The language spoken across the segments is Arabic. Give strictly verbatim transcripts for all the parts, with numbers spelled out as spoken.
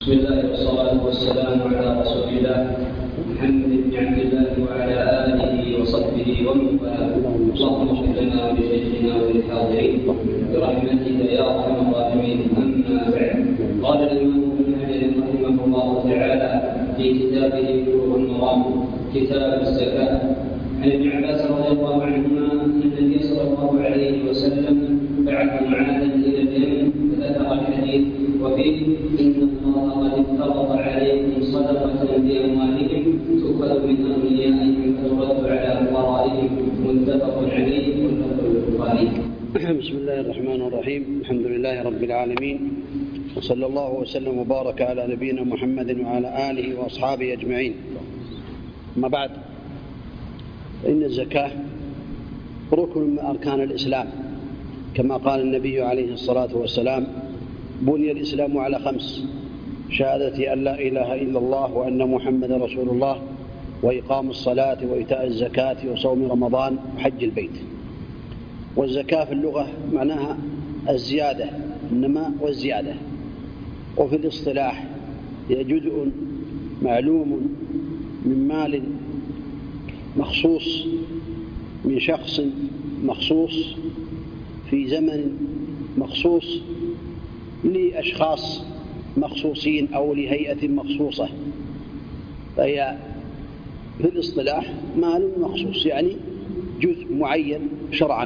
بسم الله والصلاة والسلام على رسول الله محمد بن عبد الله وعلى آله وصحبه ومن والاه. اللهم اغفر لنا ولشيخنا وللحاضرين برحمتك يا أرحم الراحمين. أما بعد، قال الإمام ابن حجر رحمه الله تعالى في كتابه بلوغ المرام كتاب الزكاة عن ابن عباس رضي الله عنهما أن النبي صلى الله عليه وسلم بعث معاذا إلى اليمن فذكر الحديث وفيه: إن الله قد افترض عليكم صدقة بأموالهم تؤخذ من أغنيائهم فترد على فقرائهم. متفق عليه واللفظ للبخاري. بسم الله الرحمن الرحيم. الحمد لله رب العالمين، وصلى الله وسلم وبارك على نبينا محمد وعلى آله وأصحابه أجمعين. أما بعد، إن الزكاة ركن من أركان الإسلام، كما قال النبي عليه الصلاة والسلام: بني الإسلام على خمس: شهادة أن لا إله إلا الله وأن محمد رسول الله، وإقام الصلاة وإيتاء الزكاة وصوم رمضان وحج البيت. والزكاة في اللغة معناها الزيادة، النماء والزيادة، وفي الاصطلاح هي جزء معلوم من مال مخصوص من شخص مخصوص في زمن مخصوص لأشخاص مخصوصين أو لهيئة مخصوصة. فهي في الاصطلاح مال مخصوص، يعني جزء معين شرعا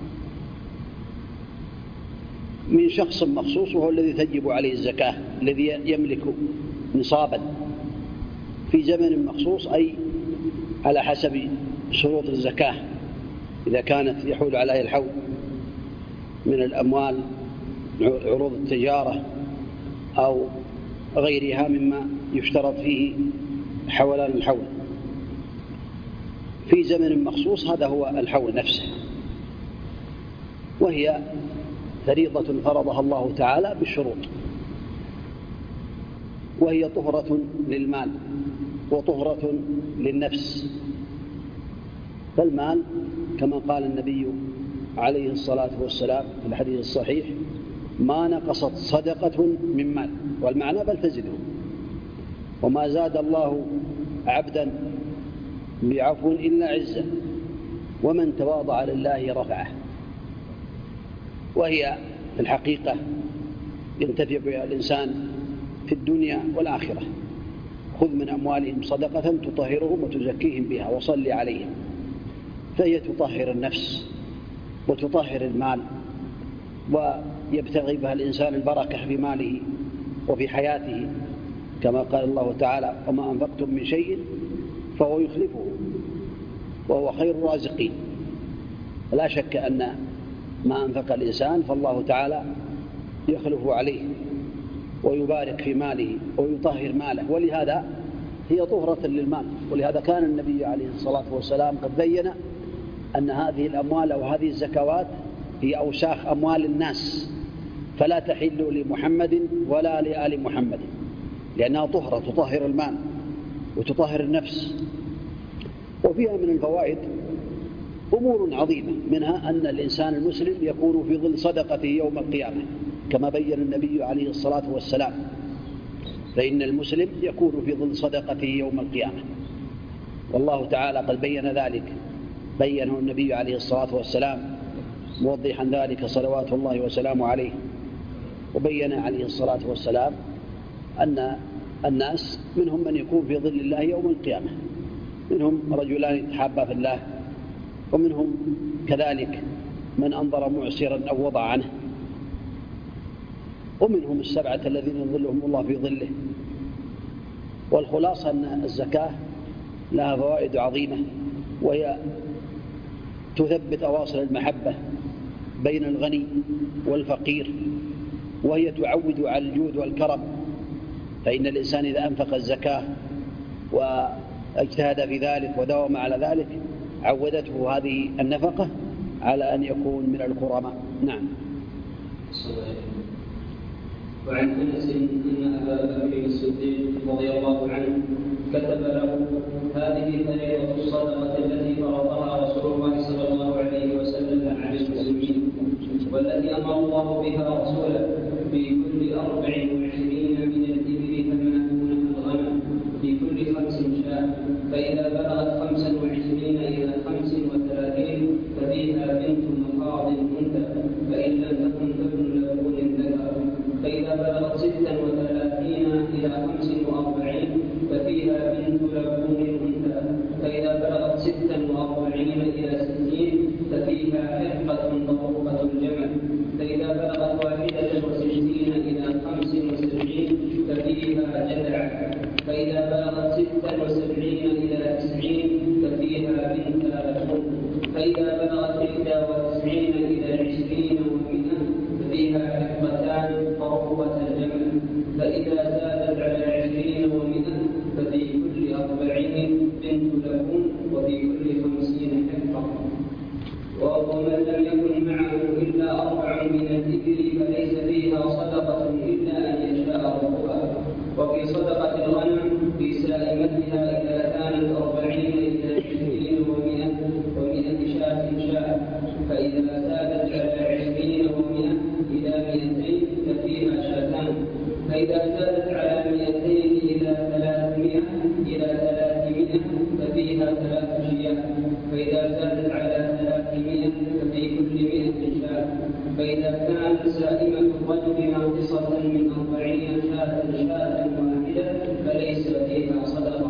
من شخص مخصوص، وهو الذي تجب عليه الزكاة، الذي يملك نصابا في زمن مخصوص، أي على حسب شروط الزكاة. إذا كانت يحول عليها الحول من الأموال، عروض التجارة أو غيرها مما يشترط فيه حولان الحول في زمن مخصوص، هذا هو الحول نفسه. وهي فريضة فرضها الله تعالى بالشروط، وهي طهرة للمال وطهرة للنفس. فالمال كما قال النبي عليه الصلاة والسلام في الحديث الصحيح: ما نقصت صدقة من مال، والمعنى بل تزده. وما زاد الله عبدا بعفو إلا عزا، ومن تواضع لله رفعه. وهي في الحقيقة ينتفع بها الإنسان في الدنيا والآخرة. خذ من أموالهم صدقة تطهرهم وتزكيهم بها وصل عليهم. فهي تطهر النفس وتطهر المال، ويبتغي بها الإنسان البركة في ماله وفي حياته، كما قال الله تعالى: وما أنفقتم من شيء فهو يخلفه وهو خير الرازقين. لا شك أن ما أنفق الإنسان فالله تعالى يخلف عليه ويبارك في ماله ويطهر ماله، ولهذا هي طهرة للمال. ولهذا كان النبي عليه الصلاة والسلام قد بين أن هذه الأموال أو هذه الزكوات هي أوساخ أموال الناس، فلا تحل لمحمد ولا لآل محمد، لأنها طهرة تطهر المال وتطهر النفس. وفيها من الفوائد أمور عظيمة، منها أن الإنسان المسلم يكون في ظل صدقته يوم القيامة، كما بين النبي عليه الصلاة والسلام: فإن المسلم يكون في ظل صدقته يوم القيامة. والله تعالى قد بين ذلك، بينه النبي عليه الصلاة والسلام موضحا ذلك صلوات الله وسلامه عليه. وبين عليه الصلاة والسلام أن الناس منهم من يكون في ظل الله يوم القيامة، منهم رجلان يتحابا في الله، ومنهم كذلك من أنظر معسرا أو وضع عنه، ومنهم السبعة الذين يظلهم الله في ظله. والخلاصة أن الزكاة لها فوائد عظيمة، وهي تثبت أواصر المحبة بين الغني والفقير، وهي تعود على الجود والكرم. فإن الإنسان إذا أنفق الزكاة واجتهد في ذلك وداوم على ذلك، عودته هذه النفقة على أن يكون من الكرماء. نعم. وعن أنس أن أبا بكر الصديق رضي الله عنه كتب له: هذه فريضة الصدقة التي فرضها رسول الله صلى الله عليه وسلم على المسلمين، والتي أمر الله بها رسوله في كل أربع وعشرين من الإبل وربوة الجمل. فإذا زادت على عشرين ومئة ففي كل أربعين بنت لبون وفي كل خمسين حقة. ومن لم يكن معه إلا أربع من الإبل فليس فيها صدقة إلا أن يشاء ربها. وفي صدقة الغنم في سائمتها إذا كانت أربعين إلى عشرين ومئة ومئة شاة شاة، فإذا زادت على عشرين ومئة إلى مئتين ففيها شاتان، فإذا زادت على مئتين إلى ثلاثمائة إلى ثلاثمائة ففيها ثلاث شياه، فإذا زادت على ثلاثمائة ففي كل مئة شاة، فإذا كانت سائمة الرجل ناقصة من أربعين شاة شاة واحدة فليس فيها صدقة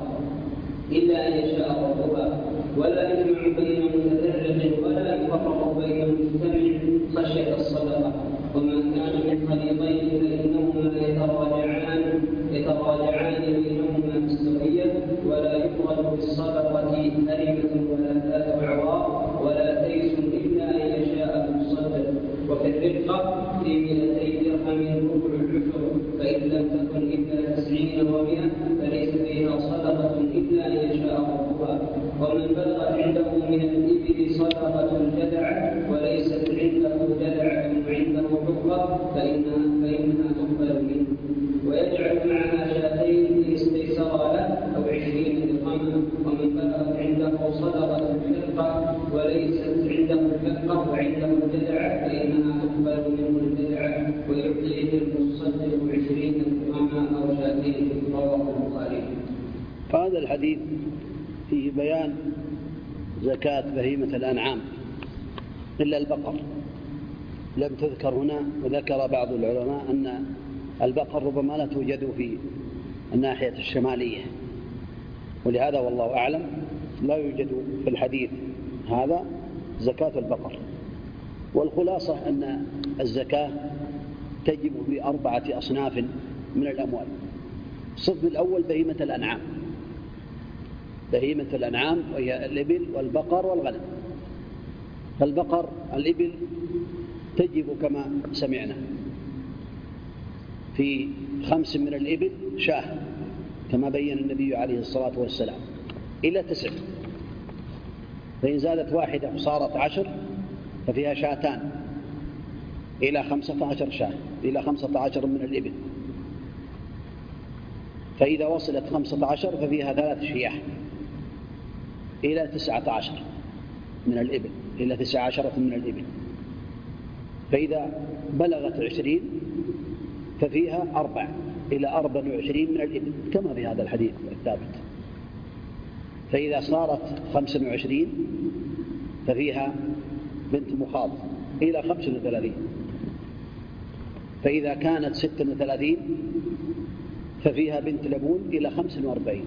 إلا أن يشاء ربها. ولا يجمع بين متفرق ولا يفرق بين مجتمع خشية الصدقة. وما كان من خليطين فإنهما يتراجعان يتراجعان بينهما بالسوية، ولا يخرج بالصدقة هرمة ولا ذات عوار ولا تيس إلا أن يشاء المصدق. وفي الرقة في مئتي درهم ربع العشر، فإن لم تكن إلا تسعين ومئة فليس فيها صدقة إلا أن يشاء ربها. ومن بلغت عنده من الإبل صدقة الجدع وليست عنده جدعة وعنده حقة فإنها, فإنها تقبل منه، ويجعل معها شاتين إن استيسر له أو عشرين درهما. ومن بلغت عنده صدقة الحقة وليست عنده الحقة وعنده الجدعة فإنها تقبل منه الجدعة ويعطيه المصدق عشرين درهما أو شاتين. رواه البخاري. هذا الحديث فيه بيان زكاة بهيمة الأنعام إلا البقر لم تذكر هنا. وذكر بعض العلماء أن البقر ربما لا توجد في الناحية الشمالية، ولهذا والله أعلم لا يوجد في الحديث هذا زكاة البقر. والخلاصة أن الزكاة تجب بأربعة أصناف من الأموال. الصنف الأول بهيمة الأنعام، بهيمة الأنعام وهي الإبل والبقر والغنم. فالبقر الإبل تجب كما سمعنا في خمس من الإبل شاه كما بين النبي عليه الصلاة والسلام إلى تسع، فإن زادت واحدة وصارت عشر ففيها شاتان إلى خمسة عشر شاه إلى خمسة عشر من الإبل. فإذا وصلت خمسة عشر ففيها ثلاث شياه إلى تسعة عشر من الإبل إلى تسعة عشرة من الإبل. فإذا بلغت عشرين ففيها أربع إلى أربع وعشرين من الإبل كما في هذا الحديث الثابت. فإذا صارت خمس وعشرين ففيها بنت مخاض إلى خمس وثلاثين. فإذا كانت ست وثلاثين ففيها بنت لبون إلى خمس وأربعين.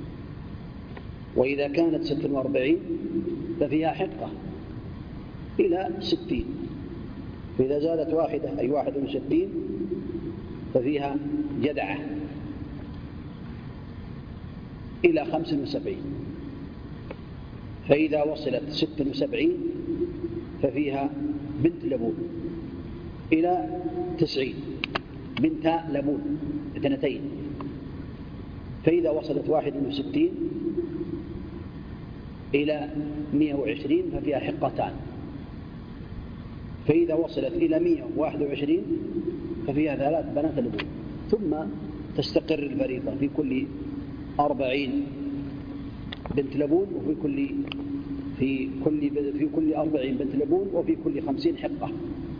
وإذا كانت ست وأربعين ففيها حقة إلى ستين. فإذا زادت واحدة أي واحد وستين ففيها جدعة إلى خمس وسبعين. فإذا وصلت ست وسبعين ففيها بنت لبون إلى تسعين، بنت لبون اثنتين. فإذا وصلت واحد وستين إلى مئة وعشرين ففيها حقتان. فإذا وصلت إلى مئة وواحد وعشرين ففيها ثلاث بنات لبون. ثم تستقر الفريضة في كل أربعين بنت لبون وفي كل في كل في كل أربعين بنت لبون وفي كل خمسين حقة.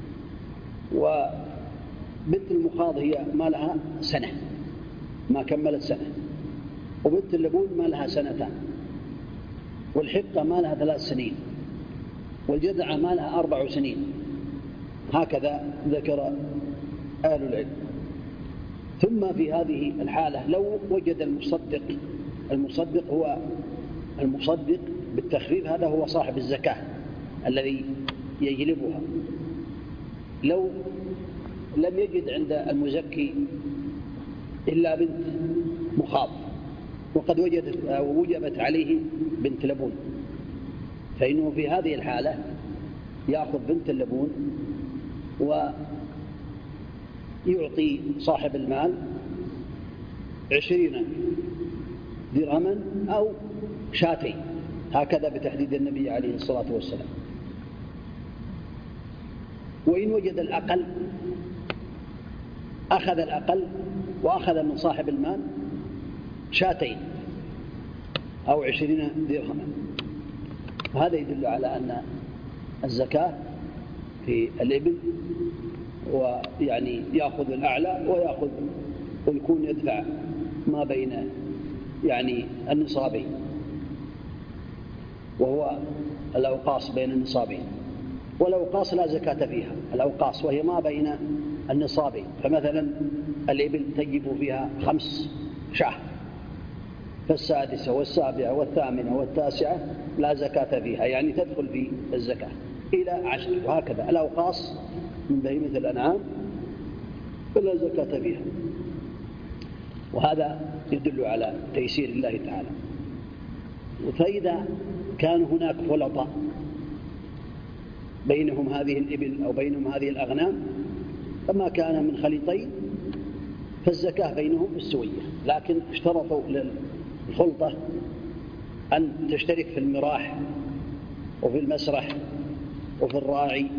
وبنت المخاض هي ما لها سنة ما كملت سنة، وبنت اللبون ما لها سنتان، والحقة ما لها ثلاث سنين، والجدعة ما لها أربع سنين. هكذا ذكر أهل العلم. ثم في هذه الحالة لو وجد المصدق، المصدق هو المصدق بالتخفيف، هذا هو صاحب الزكاة الذي يجلبها، لو لم يجد عند المزكي إلا بنت مخاض وقد وجدت ووجبت عليه بنت لبون، فإنه في هذه الحالة يأخذ بنت اللبون يعطي صاحب المال عشرين درهما أو شاتين، هكذا بتحديد النبي عليه الصلاة والسلام. وإن وجد الأقل أخذ الأقل وأخذ من صاحب المال شاتين أو عشرين درهما. وهذا يدل على أن الزكاة في الإبل ويعني يأخذ الأعلى ويأخذ ويكون يدفع ما بين يعني النصابين، وهو الأوقاص بين النصابين. والأوقاص لا زكاة فيها، الأوقاص وهي ما بين النصابين. فمثلا الإبل تجب فيها خمس شاه، فالسادسة والسابعة والثامنة والتاسعة لا زكاة فيها، يعني تدخل في الزكاة إلى عشر. وهكذا الأوقاص من بهيمة الأنعام فلا زكاة فيها. وهذا يدل على تيسير الله تعالى. فإذا كان هناك خلطاء بينهم هذه الإبل أو بينهم هذه الأغنام، فما كان من خليطين فالزكاة بينهم بالسوية، لكن اشترطوا للخلطة أن تشترك في المراح وفي المسرح وفي الراعي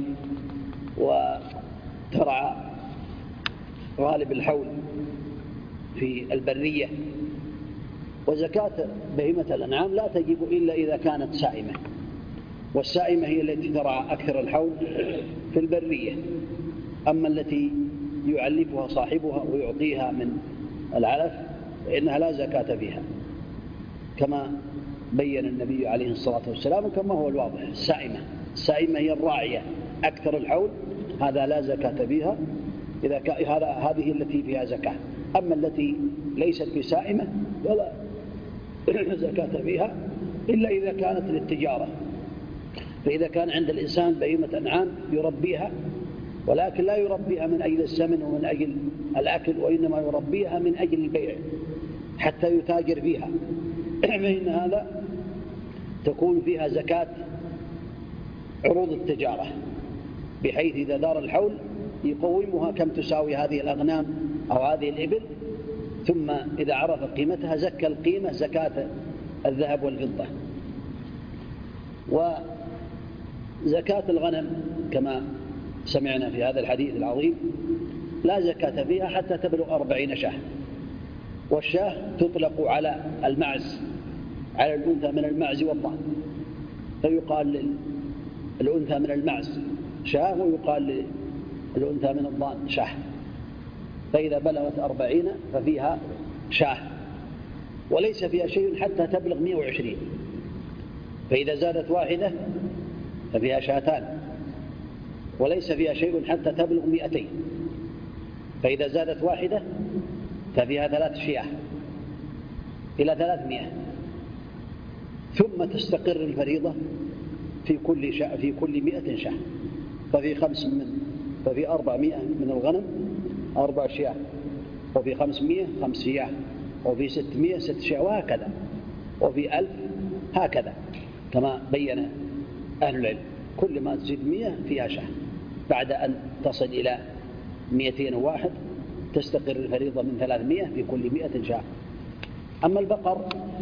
وترعى غالب الحول في البرية. وزكاة بهيمة الأنعام لا تجب إلا إذا كانت سائمة، والسائمة هي التي ترعى أكثر الحول في البرية. أما التي يعلفها صاحبها ويعطيها من العلف فإنها لا زكاة فيها، كما بين النبي عليه الصلاة والسلام كما هو الواضح. السائمة السائمة هي الراعية أكثر الحول، هذا لا زكاة فيها، إذا كان هذا هذه التي فيها زكاة. أما التي ليست بسائمة ولا زكاة فيها إلا إذا كانت للتجارة. فإذا كان عند الإنسان بهيمة أنعام يربيها، ولكن لا يربيها من أجل السمن ومن أجل الأكل، وإنما يربيها من أجل البيع حتى يتاجر فيها، فإن هذا تكون فيها زكاة عروض التجارة، بحيث إذا دار الحول يقومها كم تساوي هذه الأغنام أو هذه الإبل، ثم إذا عرف قيمتها زكى القيمة زكاة الذهب والفضة. وزكاة الغنم كما سمعنا في هذا الحديث العظيم لا زكاة فيها حتى تبلغ أربعين شاه. والشاه تطلق على المعز، على الأنثى من المعز والضأن، فيقال للأنثى من المعز شاه ويقال للأنثى من الضأن شاه. فإذا بلغت أربعين ففيها شاه، وليس فيها شيء حتى تبلغ مئة وعشرين. فإذا زادت واحدة ففيها شاتان، وليس فيها شيء حتى تبلغ مئتين. فإذا زادت واحدة ففيها ثلاث شياه إلى ثلاثمائة. ثم تستقر الفريضة في كل شاء في كل مئة شاه. ففي خمس من ففي أربعمائة من الغنم أربع شياه، وفي خمسمائة خمس شياه، وفي ستمائة ست شياه، وهكذا. وفي ألف هكذا كما بين أهل العلم، كل ما تزيد مئة فيها شاه. بعد أن تصل إلى مئتين وواحد تستقر الفريضة من ثلاثمائة في كل مئة شاه. أما البقر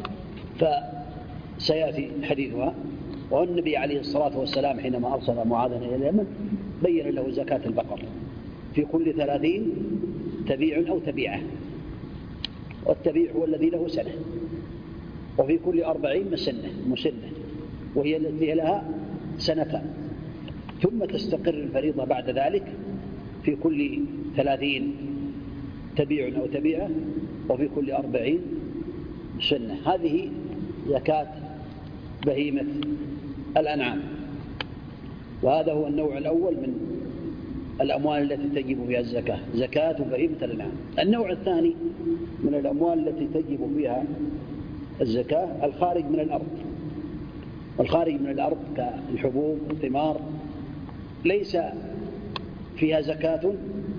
فسيأتي حديثها. والنبي عليه الصلاة والسلام حينما أرسل معاذا إلى اليمن بين له زكاة البقر في كل ثلاثين تبيع أو تبيعة، والتبيع هو الذي له سنة، وفي كل أربعين مسنة مسنة، وهي التي لها سنتان. ثم تستقر الفريضة بعد ذلك في كل ثلاثين تبيع أو تبيعة، وفي كل أربعين سنة. هذه زكاة بهيمة الأنعام. وهذا هو النوع الأول من الأموال التي تجب فيها الزكاة، زكاة بهيمة الأنعام. النوع الثاني من الأموال التي تجب فيها الزكاة الخارج من الأرض. والخارج من الأرض كالحبوب والثمار ليس فيها زكاة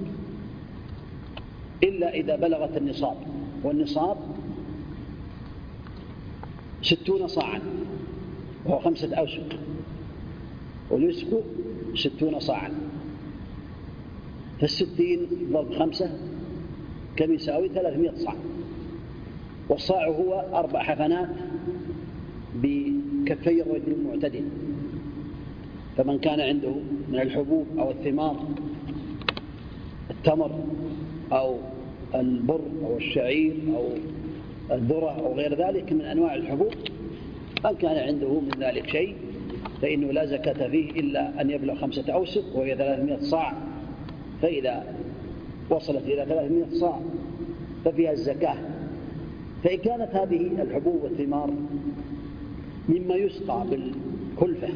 إلا إذا بلغت النصاب، والنصاب ستون صاعا وهو خمسة أوسق، والوسق ستون صاعا. فالستين ضرب خمسة كم يساوي؟ ثلاثمائة صاع. والصاع هو أربع حفنات بكفي الرجل المعتدل. فمن كان عنده من الحبوب أو الثمار التمر أو البر أو الشعير أو الذرة أو غير ذلك من أنواع الحبوب، من كان عنده من ذلك شيء فإنه لا زكاة فيه إلا أن يبلغ خمسة أوسق وهي ثلاثمائة صاع. فإذا وصلت إلى ثلاثمائة صاع ففيها الزكاة. فإن كانت هذه الحبوب والثمار مما يسقى بالكلفة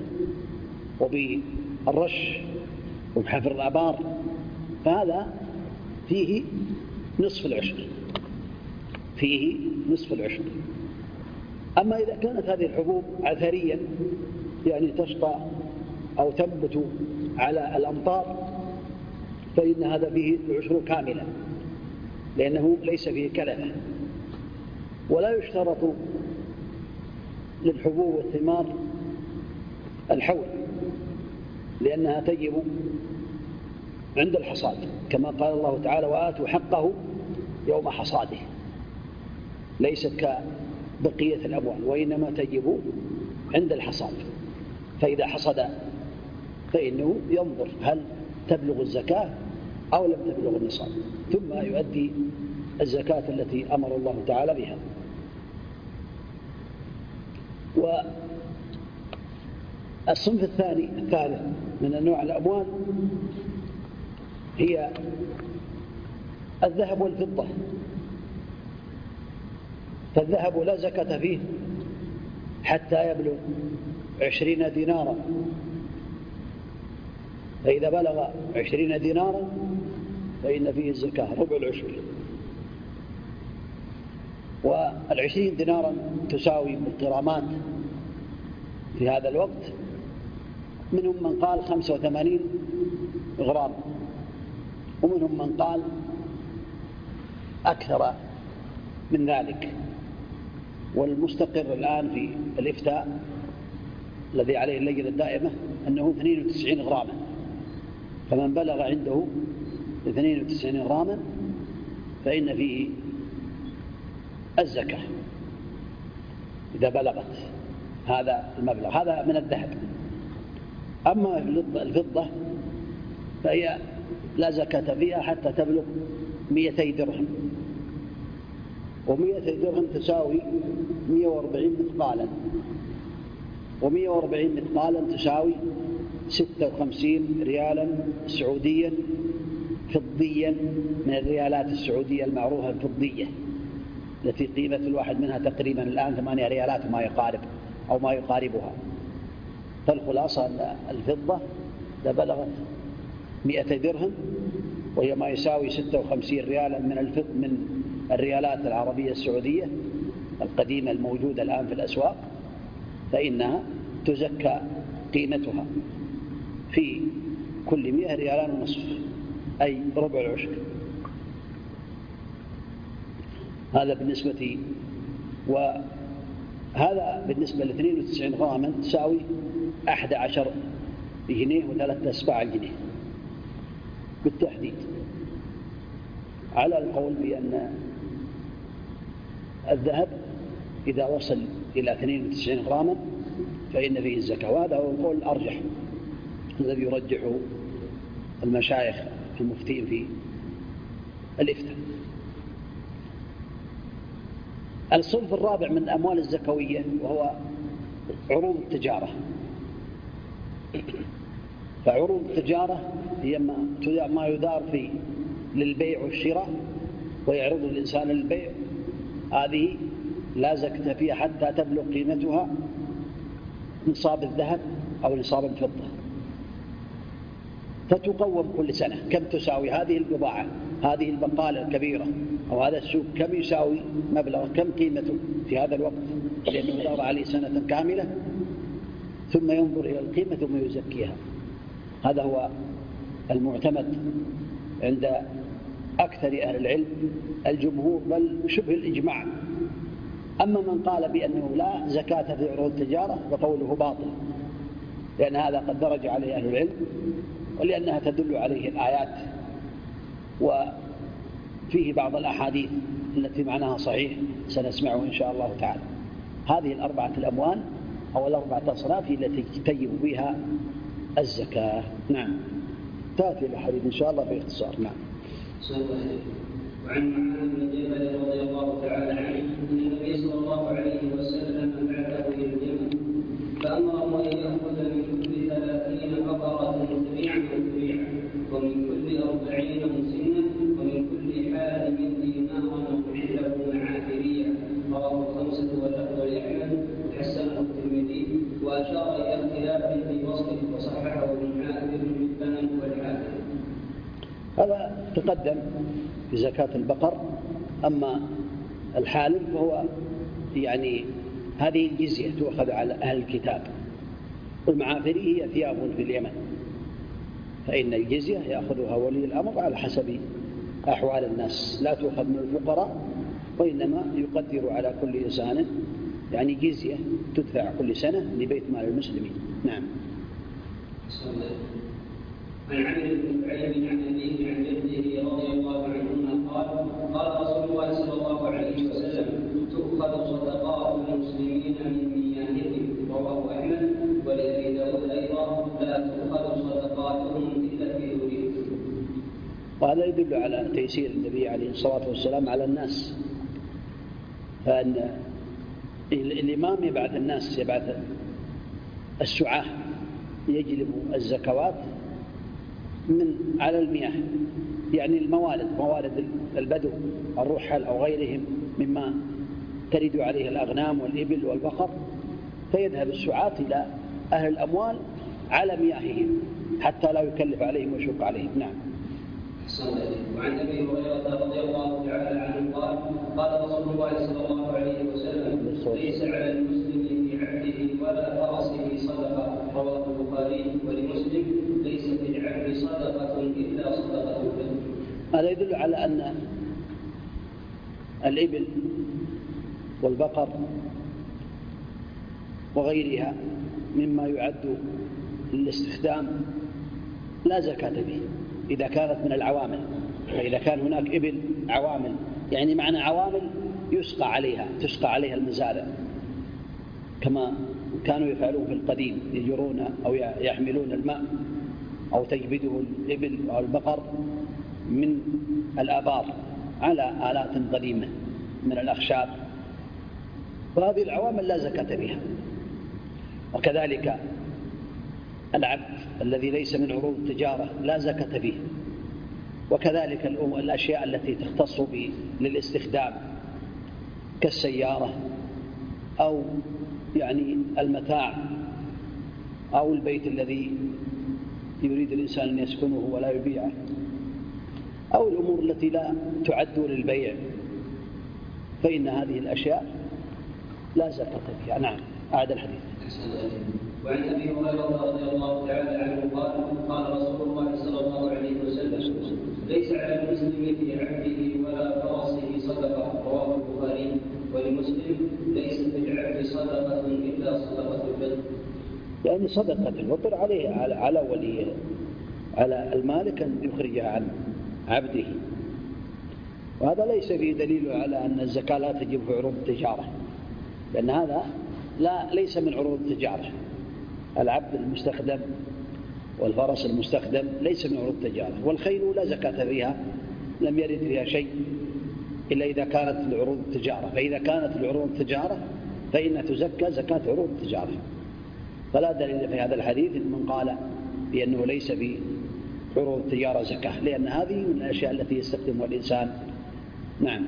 وبالرش وبحفر الآبار فهذا فيه نصف العشر، فيه نصف العشر. أما إذا كانت هذه الحبوب عثريا يعني تسقى أو تنبت على الأمطار فإن هذا فيه العشر كاملا لأنه ليس فيه كلفة. ولا يشترط للحبوب والثمار الحول لأنها تجب عند الحصاد، كما قال الله تعالى وآتوا حقه يوم حصاده، ليست كبقية الأموال وإنما تجب عند الحصاد. فإذا حصد فإنه ينظر هل تبلغ الزكاة أو لم تبلغ النصاب، ثم يؤدي الزكاة التي أمر الله تعالى بها. والصنف الثاني الثالث من أنواع الأموال هي الذهب والفضة. فالذهب لا زكاة فيه حتى يبلغ عشرين دينارا، فإذا بلغ عشرين دينارا فإن فيه الزكاة ربع العشر. والعشرين دينارا تساوي بالغرامات في هذا الوقت، منهم من قال خمسة وثمانين غرام، ومنهم من قال أكثر من ذلك. والمستقر الآن في الإفتاء الذي عليه اللجنة الدائمة أنه اثنين وتسعين غراما، فمن بلغ عنده اثنين وتسعين غراما فإن فيه الزكاة إذا بلغت هذا المبلغ. هذا من الذهب. أما الفضة فهي لا زكاة فيها حتى تبلغ مئتي درهم، ومئتي درهم تساوي مئة وأربعين مثقالا، ومئة وأربعين مثقالا تساوي ستة وخمسين ريالا سعوديا فضيا من الريالات السعودية المعروفة الفضية التي قيمة الواحد منها تقريبا الآن ثمانية ريالات وما يقارب أو ما يقاربها. فالخلاصة أن الفضة إذا بلغت مئتي درهم وهي ما يساوي ستة وخمسين ريالا من الفض من الريالات العربية السعودية القديمة الموجودة الآن في الأسواق، فإنها تزكى قيمتها في كل مئة ريالان ونصف، أي ربع العشر. هذا بالنسبة وهذا بالنسبة ل اثنين وتسعين غراما تساوي أحد عشر جنيه وثلاثة أسباع الجنيه بالتحديد، على القول بأن الذهب إذا وصل إلى اثنين وتسعين غراما فإن فيه الزكاة. وهذا هو القول الأرجح الذي يرجحه المشايخ المفتين في الإفتاء. الصنف الرابع من الأموال الزكوية وهو عروض التجارة. فعروض التجارة هي ما يدار في للبيع والشراء ويعرض الإنسان للبيع، هذه لا زكاة فيها حتى تبلغ قيمتها نصاب الذهب أو نصاب الفضة، فتقوم كل سنة كم تساوي هذه البضاعة، هذه البقالة الكبيرة أو هذا السوق كم يساوي مبلغ، كم قيمته في هذا الوقت، لأنه دار عليه سنة كاملة، ثم ينظر إلى القيمة ثم يزكيها. هذا هو المعتمد عند أكثر أهل العلم الجمهور بل شبه الإجماع. أما من قال بأنه لا زكاة في عروض التجارة فقوله باطل، لأن هذا قد درج عليه أهل العلم ولأنها تدل عليه الآيات وفيه بعض الأحاديث التي معناها صحيح سنسمعه إن شاء الله تعالى. هذه الأربعة الأموال أو الأربعة أصناف التي تجب بها الزكاة. نعم، تأتي الحديث إن شاء الله باختصار. نعم. وعن معاذ بن جبل رضي الله تعالى عنه أن النبي صلى الله عليه وسلم بعثه إلى اليمن فأمره أن يأخذ من كل ثلاثين بقرة تبيعا تبيعا ومن كل أربعين مسنة ومن كل حال دينارا عنده معافرية. رواه الخمسة واللفظ لأحمد وحسنه الترمذي وأشار إلى اختلاف في وصفه وصححه ابن حبان والحاكم. هذا تقدم في زكاة البقر. أما الحالب فهو يعني هذه الجزية تؤخذ على أهل الكتاب، والمعافري هي ثياب في اليمن، فإن الجزية يأخذها ولي الأمر على حسب أحوال الناس، لا تؤخذ من الفقراء وإنما يقدر على كل إنسان يعني جزية تدفع كل سنة لبيت مال المسلمين. نعم. عن عمرو بن شعيب عن أبيه عن جده رضي الله عنهما قال قال رسول الله صلى الله عليه وسلم تؤخذ صدقات المسلمين من مياههم. رواه أحمد ولأبي داود أيضا لا تؤخذ صدقاتهم إلا في ذريهم. وهذا يدل على تيسير النبي عليه الصلاة والسلام على الناس، فأن الإمام يبعث الناس يبعث السعاة يجلب الزكوات من على المياه، يعني الموارد موارد البدو الرحل أو غيرهم مما ترد عليه الأغنام والإبل والبقر، فيذهب السعاة إلى أهل الأموال على مياههم حتى لا يكلف عليهم ويشق عليهم. نعم. وعن أبي هريرة رضي الله تعالى عنه قال قال رسول الله صلى الله عليه وسلم ليس على المسلم في عبده ولا فرسه صدقة. رواه البخاري ولمسلم ليس في العبد صدقة إلا صدقة الفطر. هذا يدل على أن الإبل والبقر وغيرها مما يعد للاستخدام لا زكاة به إذا كانت من العوامل. فإذا كان هناك إبل عوامل، يعني معنى عوامل يسقى عليها تسقى عليها المزارع كما كانوا يفعلون في القديم، يجرون أو يحملون الماء أو تجبده الإبل أو البقر من الآبار على آلات قديمة من الأخشاب، وهذه العوامل لا زكاة بها. وكذلك العبد الذي ليس من عروض التجارة لا زكاة به، وكذلك الأشياء التي تختص للاستخدام كالسيارة أو يعني المتاع أو البيت الذي يريد الإنسان أن يسكنه ولا يبيعه، أو الأمور التي لا تعد للبيع، فإن هذه الأشياء لا زكاة فيها. نعم. أعد الحديث. وعن أبي هريرة رضي الله تعالى عنه قال قال رسول الله صلى الله عليه وسلم ليس على المسلم في عبده ولا فرسه صدقة. رواه البخاري ولمسلم ليس في العبد صدقة إلا صدقة الفطر. يعني صدقة الفطر عليه على ولي على المالك أن يخرجها عن عبده، وهذا ليس فيه دليل على أن الزكاة لا تجب في عروض التجارة، لأن هذا لا ليس من عروض التجارة. العبد المستخدم والفرس المستخدم ليس من عروض التجارة، والخيل لا زكاة فيها، لم يرد فيها شيء إلا إذا كانت لعروض التجارة، فإذا كانت لعروض التجارة فإن تزكى زكاة عروض التجارة. فلا دليل في هذا الحديث من قال بأنه ليس في عروض التجارة زكاة، لأن هذه من الأشياء التي يستخدمها الإنسان. نعم.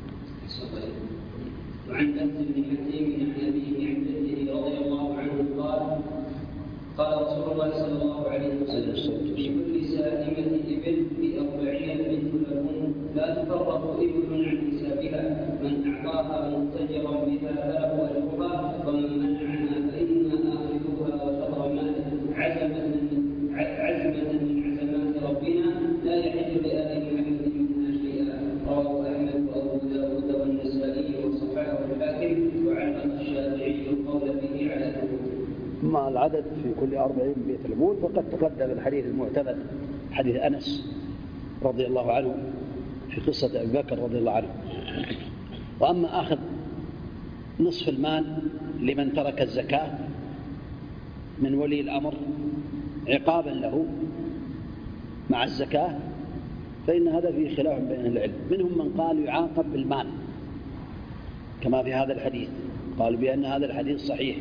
وعن بث بن حكيم عن أبيه عن جده رضي الله عنه قال قال رسول الله صلى الله عليه وسلم في كل سائمة إبل بأربعين بنت لكم لا تفرق إبل عن حسابها، من أعطاها متجرا بها فله أجرها ومن منعها فإن آخذوها وشطر ماله عزمة عزمة من عزمات ربنا لا يحل لآل محمد منها شيئا. رواه أحمد وأبو داود والنسائي وصححه الحاكم وعلق الشافعي القول به على ثبوته. أما العدد في كل أربعين بيت البول فقد تقدم الحديث المعتمد حديث أنس رضي الله عنه في قصة أبي بكر رضي الله عنه. وأما أخذ نصف المال لمن ترك الزكاة من ولي الأمر عقابا له مع الزكاة فإن هذا فيه خلاف بين العلم. منهم من قال يعاقب بالمال كما في هذا الحديث، قالوا بأن هذا الحديث صحيح.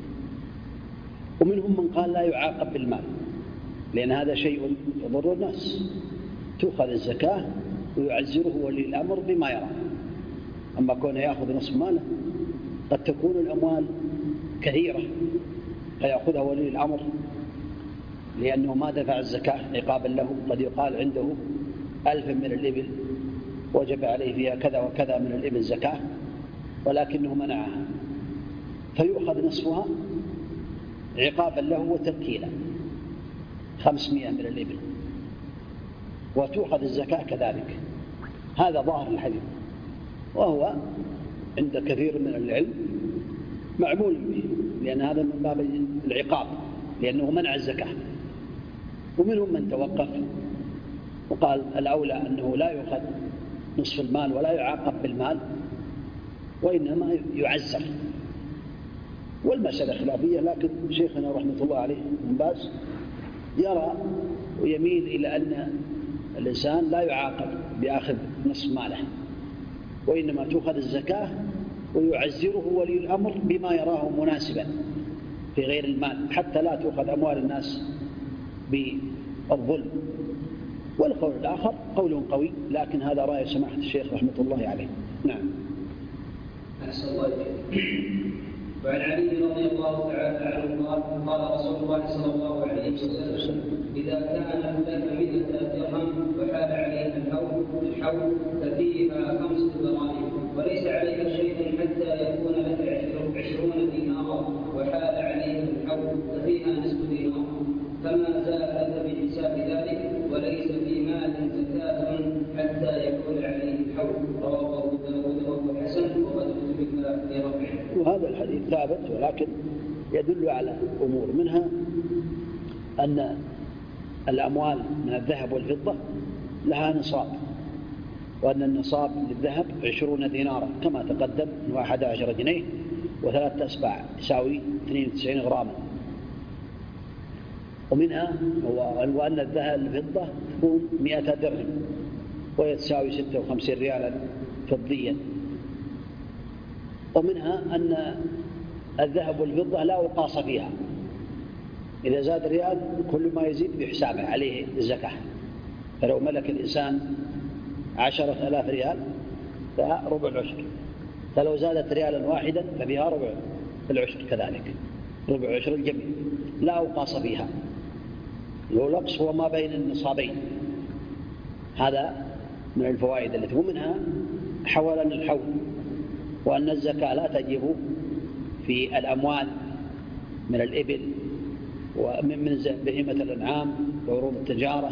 ومنهم من قال لا يعاقب بالمال لأن هذا شيء يضر الناس، تؤخذ الزكاة ويعزره ولي الأمر بما يرى. أما كونه يأخذ نصف ماله قد تكون الأموال كثيرة فيأخذها ولي الأمر لأنه ما دفع الزكاة عقابا له. قد يقال عنده ألف من الإبل وجب عليه فيها كذا وكذا من الإبل زكاة ولكنه منعها، فيؤخذ نصفها عقابا له وتنكيلا خمسمائة من الإبل وتؤخذ الزكاة كذلك. هذا ظاهر الحديث، وهو عند كثير من العلم معمول به لأن هذا من باب العقاب لأنه منع الزكاة. ومنهم من توقف وقال الأولى أنه لا يؤخذ نصف المال ولا يعاقب بالمال وإنما يعزر. والمسألة خلافية، لكن شيخنا رحمة الله عليه ابن باز يرى ويميل إلى أن الإنسان لا يعاقب بأخذ نصف ماله وإنما تؤخذ الزكاة ويعزره ولي الأمر بما يراه مناسبا في غير المال حتى لا تؤخذ أموال الناس بالظلم. والقول الآخر قول قوي، لكن هذا رأي سماحة الشيخ رحمة الله عليه. نعم. أحسن الله إليك. وعن علي رضي الله تعالى عنه قال قال رسول الله صلى الله عليه وسلم إذا كان لك مئة درهم وحال عليها الحول الحول ففيها خمسة دراهم وليس عليك شيء حتى يكون لك عشرون دينارا وحال عليها الحول ففيها نصف دينار فما زاد بحساب ذلك وليس في مال زكاة حتى يكون عليه الحول. رواه أبو داود وهو حسن وقد كتب لرفعه. وهذا الحديث ثابت ولكن يدل على أمور، منها أن الأموال من الذهب والفضة لها نصاب، وأن النصاب للذهب عشرون دينارا كما تقدم من واحد عشر جنيه وثلاثة أسباع يساوي اثنين وتسعين غراما. ومنها وأن الذهب الفضة تكون مئة درهم وهي تساوي ستة وخمسين ريالا فضيا. ومنها أن الذهب والفضة لا وقاص فيها، إذا زاد ريال كل ما يزيد بحسابه عليه الزكاة. فلو ملك الإنسان عشرة آلاف ريال فها ربع العشر، فلو زادت ريالا واحدا ففيها ربع العشر كذلك، ربع عشر الجميع لا وقاص فيها. والنقص هو ما بين النصابين. هذا من الفوائد التي ومنها حولنا الحول، وأن الزكاة لا تجب في الأموال من الإبل ومن بهيمة الأنعام وعروض التجارة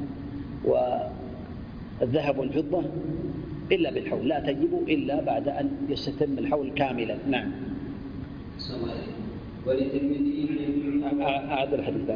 والذهب والفضة إلا بالحول، لا تجب إلا بعد أن يستتم الحول كاملا. نعم. أعد الحديث.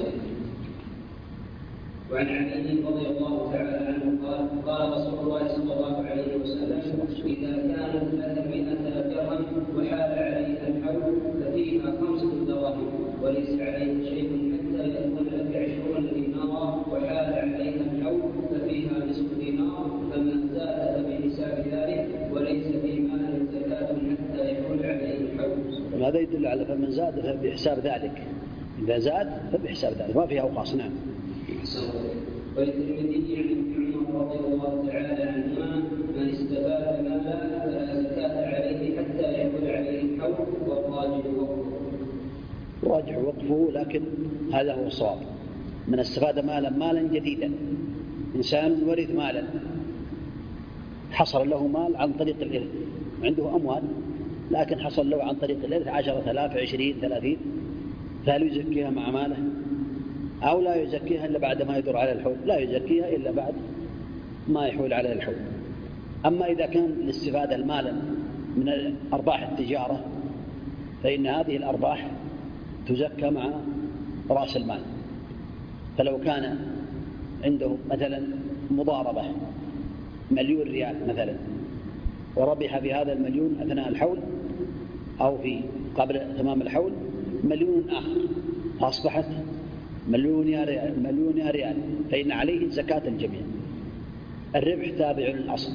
وعن علي رضي الله تعالى عنه قال قال رسول الله صلى الله عليه وسلم إذا كانت لك مئة درهم وحال عليها الحول ففيها خمسة دراهم وليس عليك شيء حتى يكون لك عشرون دينارا وحال عليها الحول ففيها نصف دينار فمن زاد بحساب ذلك وليس في مال زكاة حتى يحول عليه الحول. هذا يدل على فمن زاد فبحساب ذلك، إذا زاد فبحساب ذلك ما فيها أوقاص. نعم. وللترمذي عن ابن عمر رضي الله تعالى عنهما من استفاد مالا فلا زكاة عليه حتى يحول عليه الحول والراجع وقفه. راجع وقفه، لكن هذا هو الصواب. من استفاد مالا مالا جديدا، إنسان ورث مالا حصل له مال عن طريق الإرث، عنده أموال لكن حصل له عن طريق الإرث عشرة آلاف عشرين ثلاثين، فهل يزكيها مع ماله أو لا يزكيها إلا بعد ما يدور على الحول؟ لا يزكيها إلا بعد ما يحول على الحول. أما إذا كان الاستفادة المال من أرباح التجارة فإن هذه الأرباح تزكى مع رأس المال. فلو كان عنده مثلا مضاربة مليون ريال مثلا، وربح في هذا المليون أثناء الحول أو في قبل تمام الحول مليون آخر، فأصبحت مليون ريال مليون ريال، فإن عليه زكاة الجميع. الربح تابع للأصل،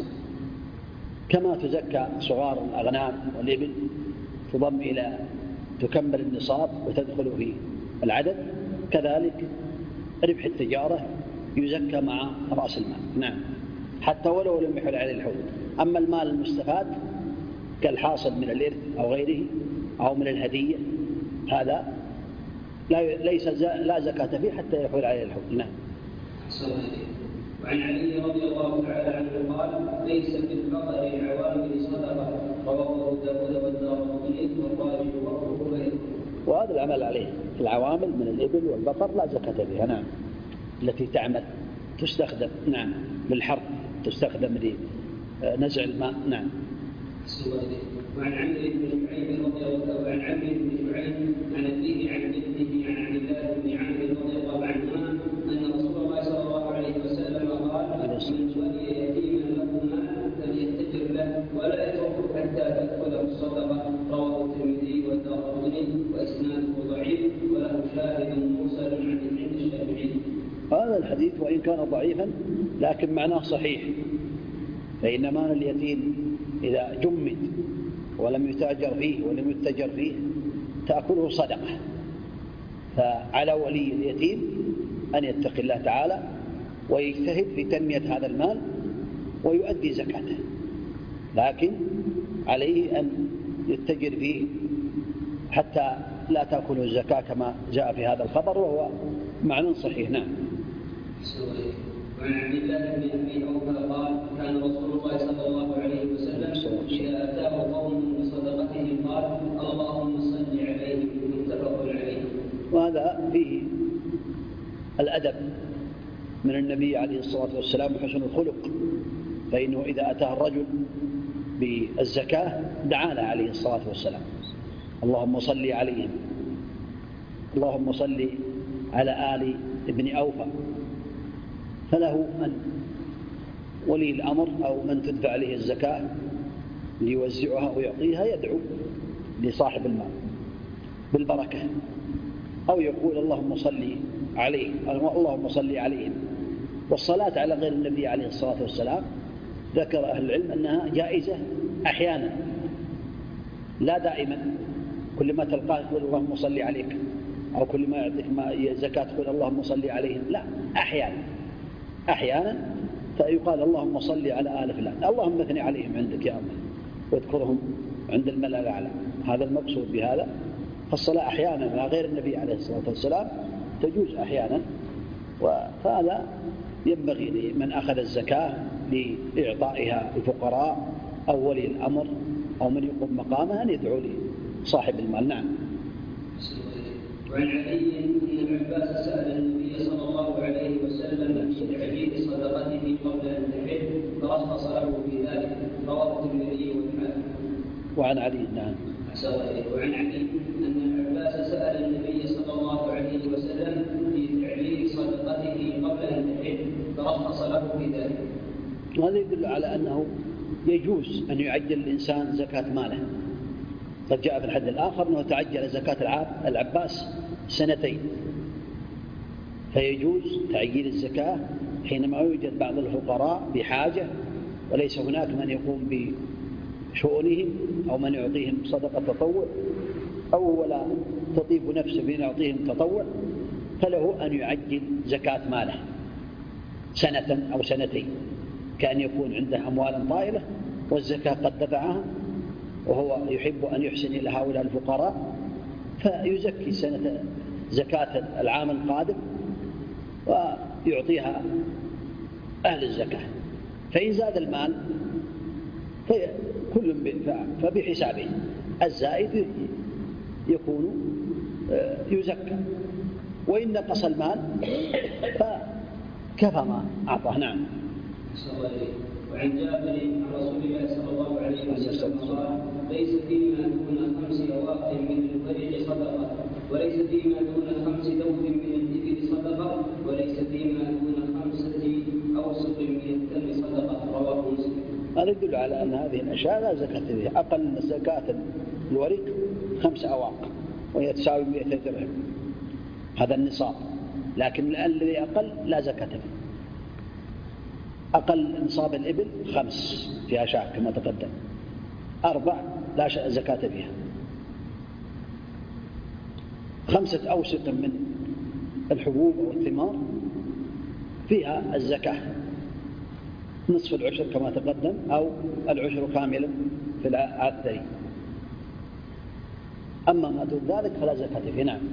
كما تزكى صغار الأغنام والإبل تضم إلى تكمل النصاب وتدخل في العدد، كذلك ربح التجارة يزكى مع رأس المال. نعم، حتى ولو لم يحل عليه الحول. أما المال المستفاد كالحاصل من الإرث أو غيره أو من الهدية هذا لا ليس لا زكاة فيه حتى يحول عليه الحول. نعم. وعن علي رضي الله تعالى عنه قال: ليس في البقر العوامل صدقة، رواه أبو داود والدارقطني والراجح وقفه غيره. وهذا العمل عليه العوامل من الإبل والبقر لا زكاة فيها. نعم، التي تعمل تستخدم نعم للحرث، تستخدم لنزع الماء. نعم. وعن عمرو بن شعيب رضي الله عن عمرو بن شعيب عن أبيه عن جده عن عبد الله بن عمرو رضي الله عنهما أن رسول الله صلى الله عليه وسلم قال: من ولي يتيما له مال فليتجر له ولا يتركه حتى تدخله الصدقة. رواه الترمذي والدارقطني وإسناده ضعيف وله شاهد مرسل عند الشافعي. هذا الحديث وإن كان ضعيفا لكن معناه صحيح، فإن مال اليتيم إذا جمد ولم يتاجر فيه ولم يتجر فيه تأكله صدقة، فعلى ولي اليتيم أن يتقي الله تعالى ويجتهد في تنمية هذا المال ويؤدي زكاته، لكن عليه أن يتجر فيه حتى لا تأكله الزكاة كما جاء في هذا الخبر، وهو معنى صحيح. نعم. وعن عبد الله بن أبي أوفى قال: كان رسول الله صلى الله عليه وسلم إذا أتاه قوم بصدقتهم قال: اللهم صل عليهم. متفق عليه. وهذا فيه الأدب من النبي عليه الصلاة والسلام وحسن الخلق، فإنه إذا أتاه الرجل بالزكاة دعا له عليه الصلاة والسلام: اللهم صل عليهم، اللهم صل على آل ابن أوفى. فله أن ولي الأمر أو من تدفع عليه الزكاة ليوزعها ويعطيها يدعو لصاحب المال بالبركة، أو يقول اللهم صل عليه، اللهم صل عليهم. والصلاة على غير النبي عليه الصلاة والسلام ذكر أهل العلم أنها جائزة أحيانا لا دائما، كل ما تلقاه يقول اللهم صل عليك، أو كل ما يعطيك ما زكاة تقول اللهم صل عليهم، لا، أحيانا أحيانا فيقال اللهم صل على آل فلان، اللهم اثني عليهم عندك يا الله واذكرهم عند الملأ الأعلى. هذا المقصود بهذا. فالصلاة أحيانا مع غير النبي عليه الصلاة والسلام تجوز أحيانا، وهذا ينبغي لمن أخذ الزكاة لإعطائها الفقراء أو ولي الأمر أو من يقوم مقامه أن يدعو لصاحب المال. نعم. وعن علي أن العباس سأل النبي صلى الله عليه وسلم في تعجيل صدقته قبل أن تحل فرخص له في ذلك. رواه الترمذي والحاكم. وعن علي نعم. وعن علي أن العباس سأل النبي صلى الله عليه وسلم في تعجيل صدقته قبل أن تحل فرخص له في ذلك. هذا يدل على أنه يجوز أن يعجل الإنسان زكاة ماله. قد جاء في الحديث الآخر أنه تعجل زكاة العباس سنتين، فيجوز تعجيل الزكاة حينما يوجد بعض الفقراء بحاجة وليس هناك من يقوم بشؤونهم أو من يعطيهم صدقة تطوع، أو ولا تطيب نفسه بأن يعطيهم تطوع، فله أن يعجل زكاة ماله سنة أو سنتين، كأن يكون عنده أموال طائلة والزكاة قد دفعها وهو يحب أن يحسن إلى هؤلاء الفقراء، فيزكي سنة زكاة العام القادم ويعطيها أهل الزكاة. فإن زاد المال فكل فبحسابه، الزائد يكون يزكى، وإن نقص المال فكفى ما أعطاه. نعم. وعن جابر عن رسول الله صلى الله عليه وسلم قال: ليس فيما دون خمس أواق من الورع صدقة، وليس فيما دون خمس دوب من الإبل صدقة، وليس فيما دون خمسة أوسق أوسط من التمر صدقة. رواه مسلم. هذا يدل على أن هذه الأشياء لا زكاة فيها. أقل زكاة الورق خمس أواق وهي تساوي مئتي درهم، هذا النصاب. لكن الذي أقل لا زكاة فيه. أقل نصاب الإبل خمس فيها شاة كما تقدم، أربع لا زكاة فيها. خمسة أوسق من الحبوب والثمار فيها الزكاة، نصف العشر كما تقدم أو العشر كاملا في العثري. أما ما دون ذلك فلا زكاة فيه. نعم.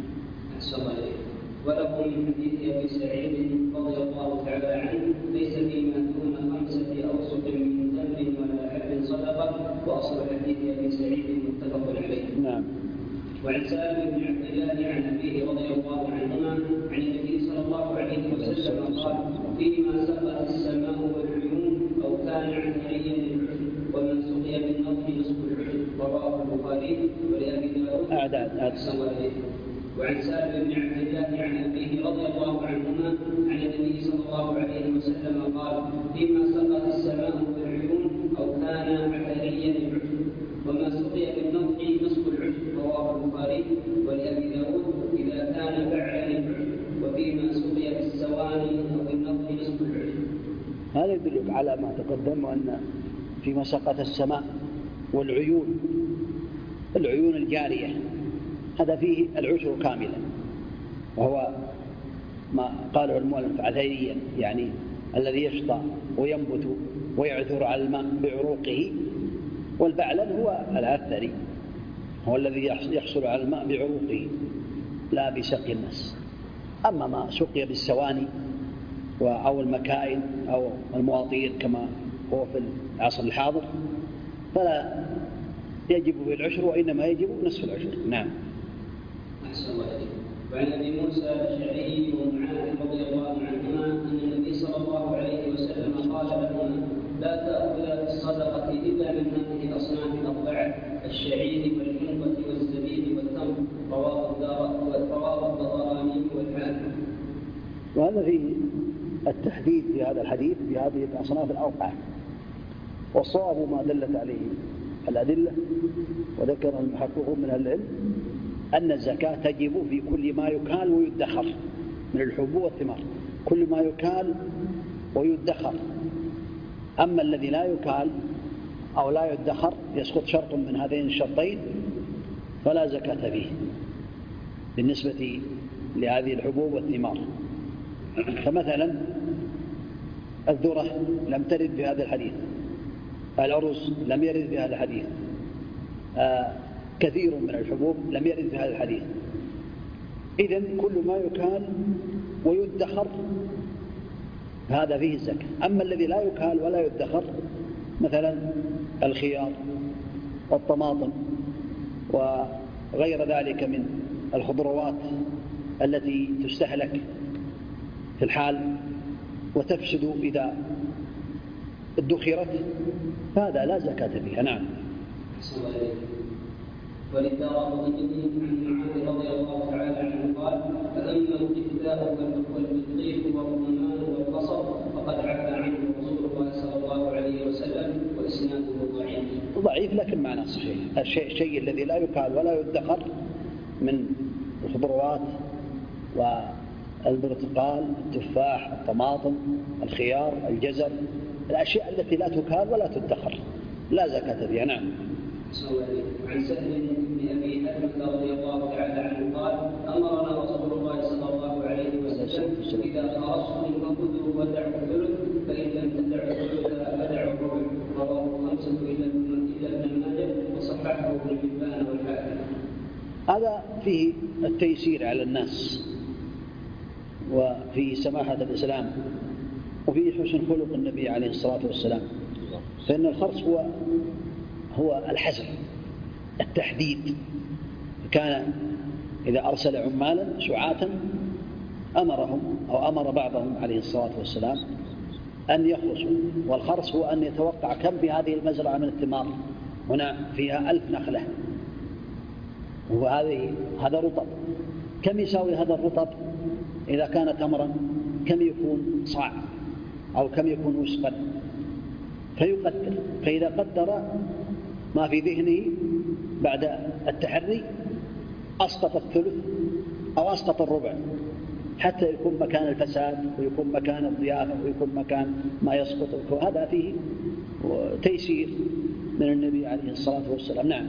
وله من حديث أبي سعيد رضي الله تعالى عنه: ليس فيما دون خمسة أوسق من تمر ولا حب صدقة. وأصل حديث أبي سعيد متفق عليه. نعم. وعن سالم بن عبد الله عن أبيه رضي الله عنهما عن النبي صلى الله عليه وسلم قال: فيما سقت السماء والعيون أو كان عثريا للعشر ومن سقي بالنضح نصف العشر. رواه البخاري. ولأبي داود أعداد. وعن سالم بن عبد الله عن أبيه رضي الله عنهما عن النبي صلى الله عليه وسلم قال: فيما سقت السماء والعيون أو كان عثريا للعشر وما سقي بالنضح نصف العشر. رواه البخاري. ولأبي داود: إذا كان بعلا للعشر وفيما سقي بالسواني أو بالنضح نصف العشر. هذا يدلك على ما تقدم أن فيما سقط السماء والعيون، العيون الجارية، هذا فيه العشر كاملا، وهو ما قاله المؤلف عثريا، يعني الذي يشطى وينبت ويعثر على الماء بعروقه. والبعلن هو العثري، هو الذي يحصل على الماء بعروقه لا بسقي الناس. أما ما سقي بالسواني أو المكائن أو المواطير كما هو في العصر الحاضر فلا يجب بالعشر، وإنما يجب نصف العشر. نعم. وعن أبي موسى الأشعري ومعاذ رضي الله عنهما أن النبي صلى الله عليه وسلم قال لهما: لا تأخذ الصدقة إلا من هذه الأصناف الأربعة: الشعير والحنطة والزبيب والتمر. رواه الطبراني والحاكم. وهذا فيه التحديد في هذا الحديث بهذه الأصناف الأربعة، والصواب ما دلت عليه الأدلة وذكر المحققون من العلم أن الزكاة تجب في كل ما يكال ويدخر من الحبوب والثمار، كل ما يكال ويدخر. أما الذي لا يكال أو لا يدخر يسقط شرط من هذين الشرطين فلا زكاة فيه بالنسبة لهذه الحبوب والثمار. فمثلا الذرة لم ترد في هذا الحديث، الأرز لم يرد في هذا الحديث، آه كثير من الحبوب لم يرد في هذا الحديث. إذن كل ما يكال ويدخر هذا فيه الزكاة. أما الذي لا يكال ولا يدخر مثلا الخيار والطماطم وغير ذلك من الخضروات التي تستهلك في الحال وتفسد إذا ادخرت فهذا لا زكاة فيها. نعم. وللدارقطني عن معاذ رضي الله تعالى عنه قال: فأما القثاء والبطيخ والرمان والبصل فقد عفى عنه رسول الله صلى الله عليه وسلم وإسناده ضعيف. ضعيف لكن معناه صحيح. الشيء الشيء الذي لا يكال ولا يدخر من الخضروات والبرتقال، التفاح، الطماطم، الخيار، الجزر، الأشياء التي لا تكال ولا تدخر لا زكاة فيها. نعم. عن سهل بن أبي حاتم رضي الله تعالى عنه قال: أمرنا رسول الله صلى الله عليه وسلم: إذا خرجتم فخذوا ودعوا الثلث، فإن لم تدعوا الثلث فدعوا الربع. رواه خمسة إلا ابن ماجه وصححه ابن حبان والحاكم. هذا فيه التيسير على الناس وفي سماحة الإسلام وفي حسن خلق النبي عليه الصلاة والسلام. فإن الخرص هو هو الحزر، التحديد. كان إذا أرسل عمالا سعاة أمرهم أو أمر بعضهم عليه الصلاة والسلام أن يخرصوا. والخرص هو أن يتوقع كم في هذه المزرعة من الثمار. هنا فيها ألف نخلة وهذه هذا رطب، كم يساوي هذا الرطب؟ إذا كان تمرا كم يكون صاع؟ أو كم يكون وسقا، فيقدر. فإذا قدر ما في ذهنه بعد التحري أسقط الثلث أو أسقط الربع، حتى يكون مكان الفساد ويكون مكان الضيافة ويكون مكان ما يسقط. وهذا فيه تيسير من النبي عليه الصلاة والسلام. نعم.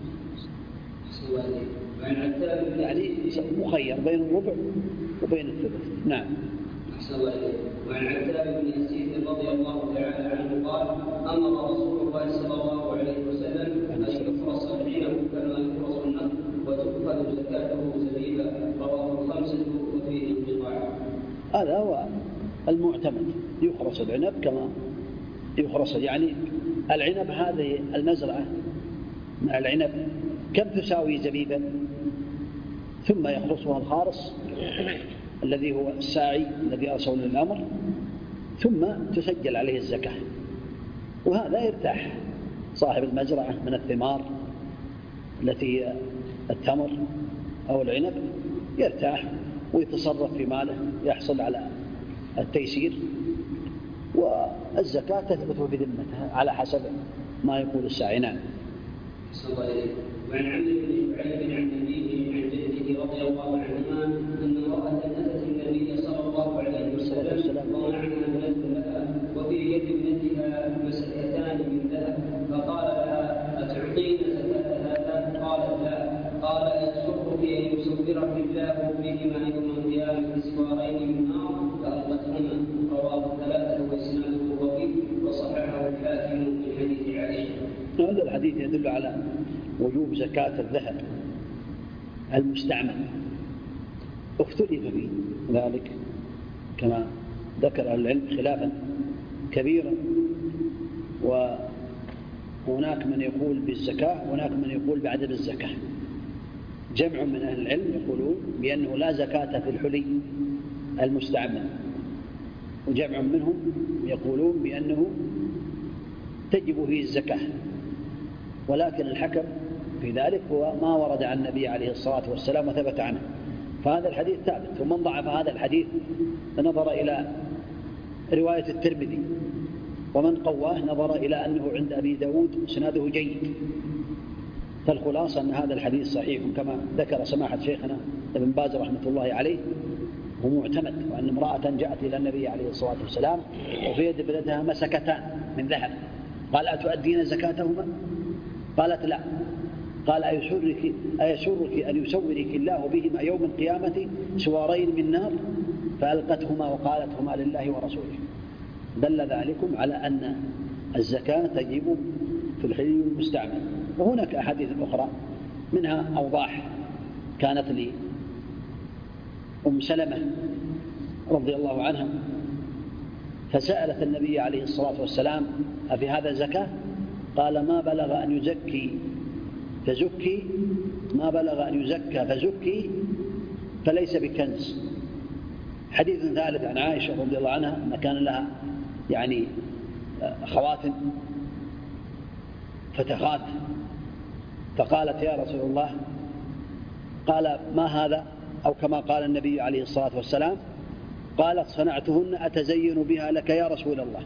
يعني مخير بين الربع وبين الثلث. نعم. وعن عتاب بن يزيد رضي الله تعالى عنه قال: امر رسول الله صلى الله عليه وسلم ان يفرص العنب كما يفرص النخل وتؤخذ زكاته زبيبا. رواه الخمسه وفيه انقطاع. هذا هو المعتمد، يخرص العنب كما يخرص. يعني العنب هذه المزرعه مع العنب كم تساوي زبيبا؟ ثم يخرصها الخارص الذي هو الساعي الذي أرسل الأمر، ثم تسجل عليه الزكاة. وهذا يرتاح صاحب المزرعة من الثمار التي هي التمر أو العنب، يرتاح ويتصرف في ماله، يحصل على التيسير، والزكاة تثبت بذمته على حسب ما يقول الساعي. نعم. وعن عمرو بن شعيب عن أبيه عن جده رضي الله عنهما أن امرأة أتت النبي صلى الله عليه وسلم ومعها ابنة لها وفي يد ابنتها مسكتان من ذهب، فقال لها: أتعطين زكاة هذا؟ قالت: لا. قال: أيسرك أن يصورك الله بهما يوم القيامة سوارين من نار؟ فألقتهما. رواه الثلاثة وإسناده قوي وصححه الحاكم من حديث عائشة. هذا الحديث يدل على وجوب زكاة الذهب المستعمل. اختلف في ذلك كما ذكر أهل العلم خلافا كبيرا، وهناك من يقول بالزكاة وهناك من يقول بعدم الزكاة. جمع من أهل العلم يقولون بأنه لا زكاة في الحلي المستعمل، وجمع منهم يقولون بأنه تجب فيه الزكاة، ولكن الحكم في ذلك هو ما ورد عن النبي عليه الصلاة والسلام وثبت عنه. فهذا الحديث ثابت. ومن ضعف هذا الحديث نظر إلى رواية الترمذي، ومن قواه نظر إلى أنه عند أبي داود سناده جيد. فالخلاصة أن هذا الحديث صحيح كما ذكر سماحة شيخنا ابن باز رحمة الله عليه، هو معتمد. وأن امرأة جاءت إلى النبي عليه الصلاة والسلام وفي يد ابنتها مسكتان من ذهب، قال: أتؤدين زكاتهما؟ قالت: لا. قال: أيسرك, أيسرك أن يسورك الله بهما يوم القيامة سوارين من نار؟ فألقتهما وقالت: هما لله ورسوله. دل ذلكم على أن الزكاة تجب في الحلي المستعمل. وهناك أحاديث أخرى منها أوضاح كانت لي أم سلمة رضي الله عنها، فسألت النبي عليه الصلاة والسلام: أفي هذا زكاة؟ قال: ما بلغ أن يزكي فزكي ما بلغ أن يزكى فزكي فليس بكنز. حديث ثالث عن عائشة رضي الله عنها أن كان لها يعني خواتم فتخات، فقالت: يا رسول الله، قال: ما هذا؟ أو كما قال النبي عليه الصلاة والسلام، قالت: صنعتهن أتزين بها لك يا رسول الله.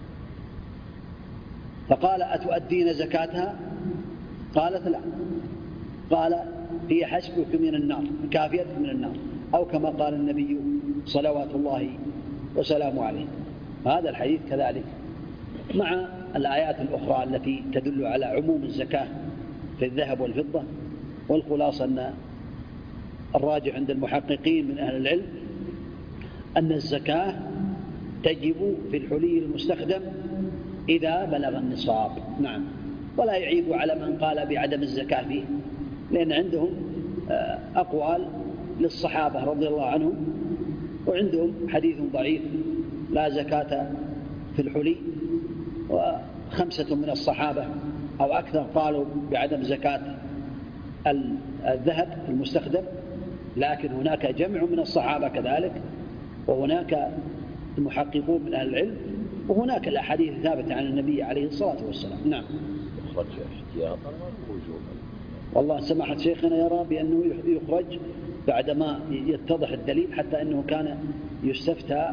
فقال: أتؤدين زكاتها؟ قالت: لا. قال: هي حسبك من النار، كافيتك من النار، أو كما قال النبي صلوات الله وسلامه عليه. هذا الحديث كذلك مع الآيات الأخرى التي تدل على عموم الزكاة في الذهب والفضة. والخلاصة أن الراجع عند المحققين من أهل العلم أن الزكاة تجب في الحلي المستخدم إذا بلغ النصاب. نعم. ولا يعيب على من قال بعدم الزكاة فيه، لأن عندهم أقوال للصحابة رضي الله عنهم، وعندهم حديث ضعيف لا زكاة في الحلي، وخمسة من الصحابة أو أكثر قالوا بعدم زكاة الذهب المستخدم. لكن هناك جمع من الصحابة كذلك، وهناك المحققون من أهل العلم، وهناك الأحاديث ثابتة عن النبي عليه الصلاة والسلام. نعم. يخرج احتياطا ووجوبا. والله سماحة شيخنا يرى بأنه يخرج بعدما يتضح الدليل، حتى أنه كان يستفتى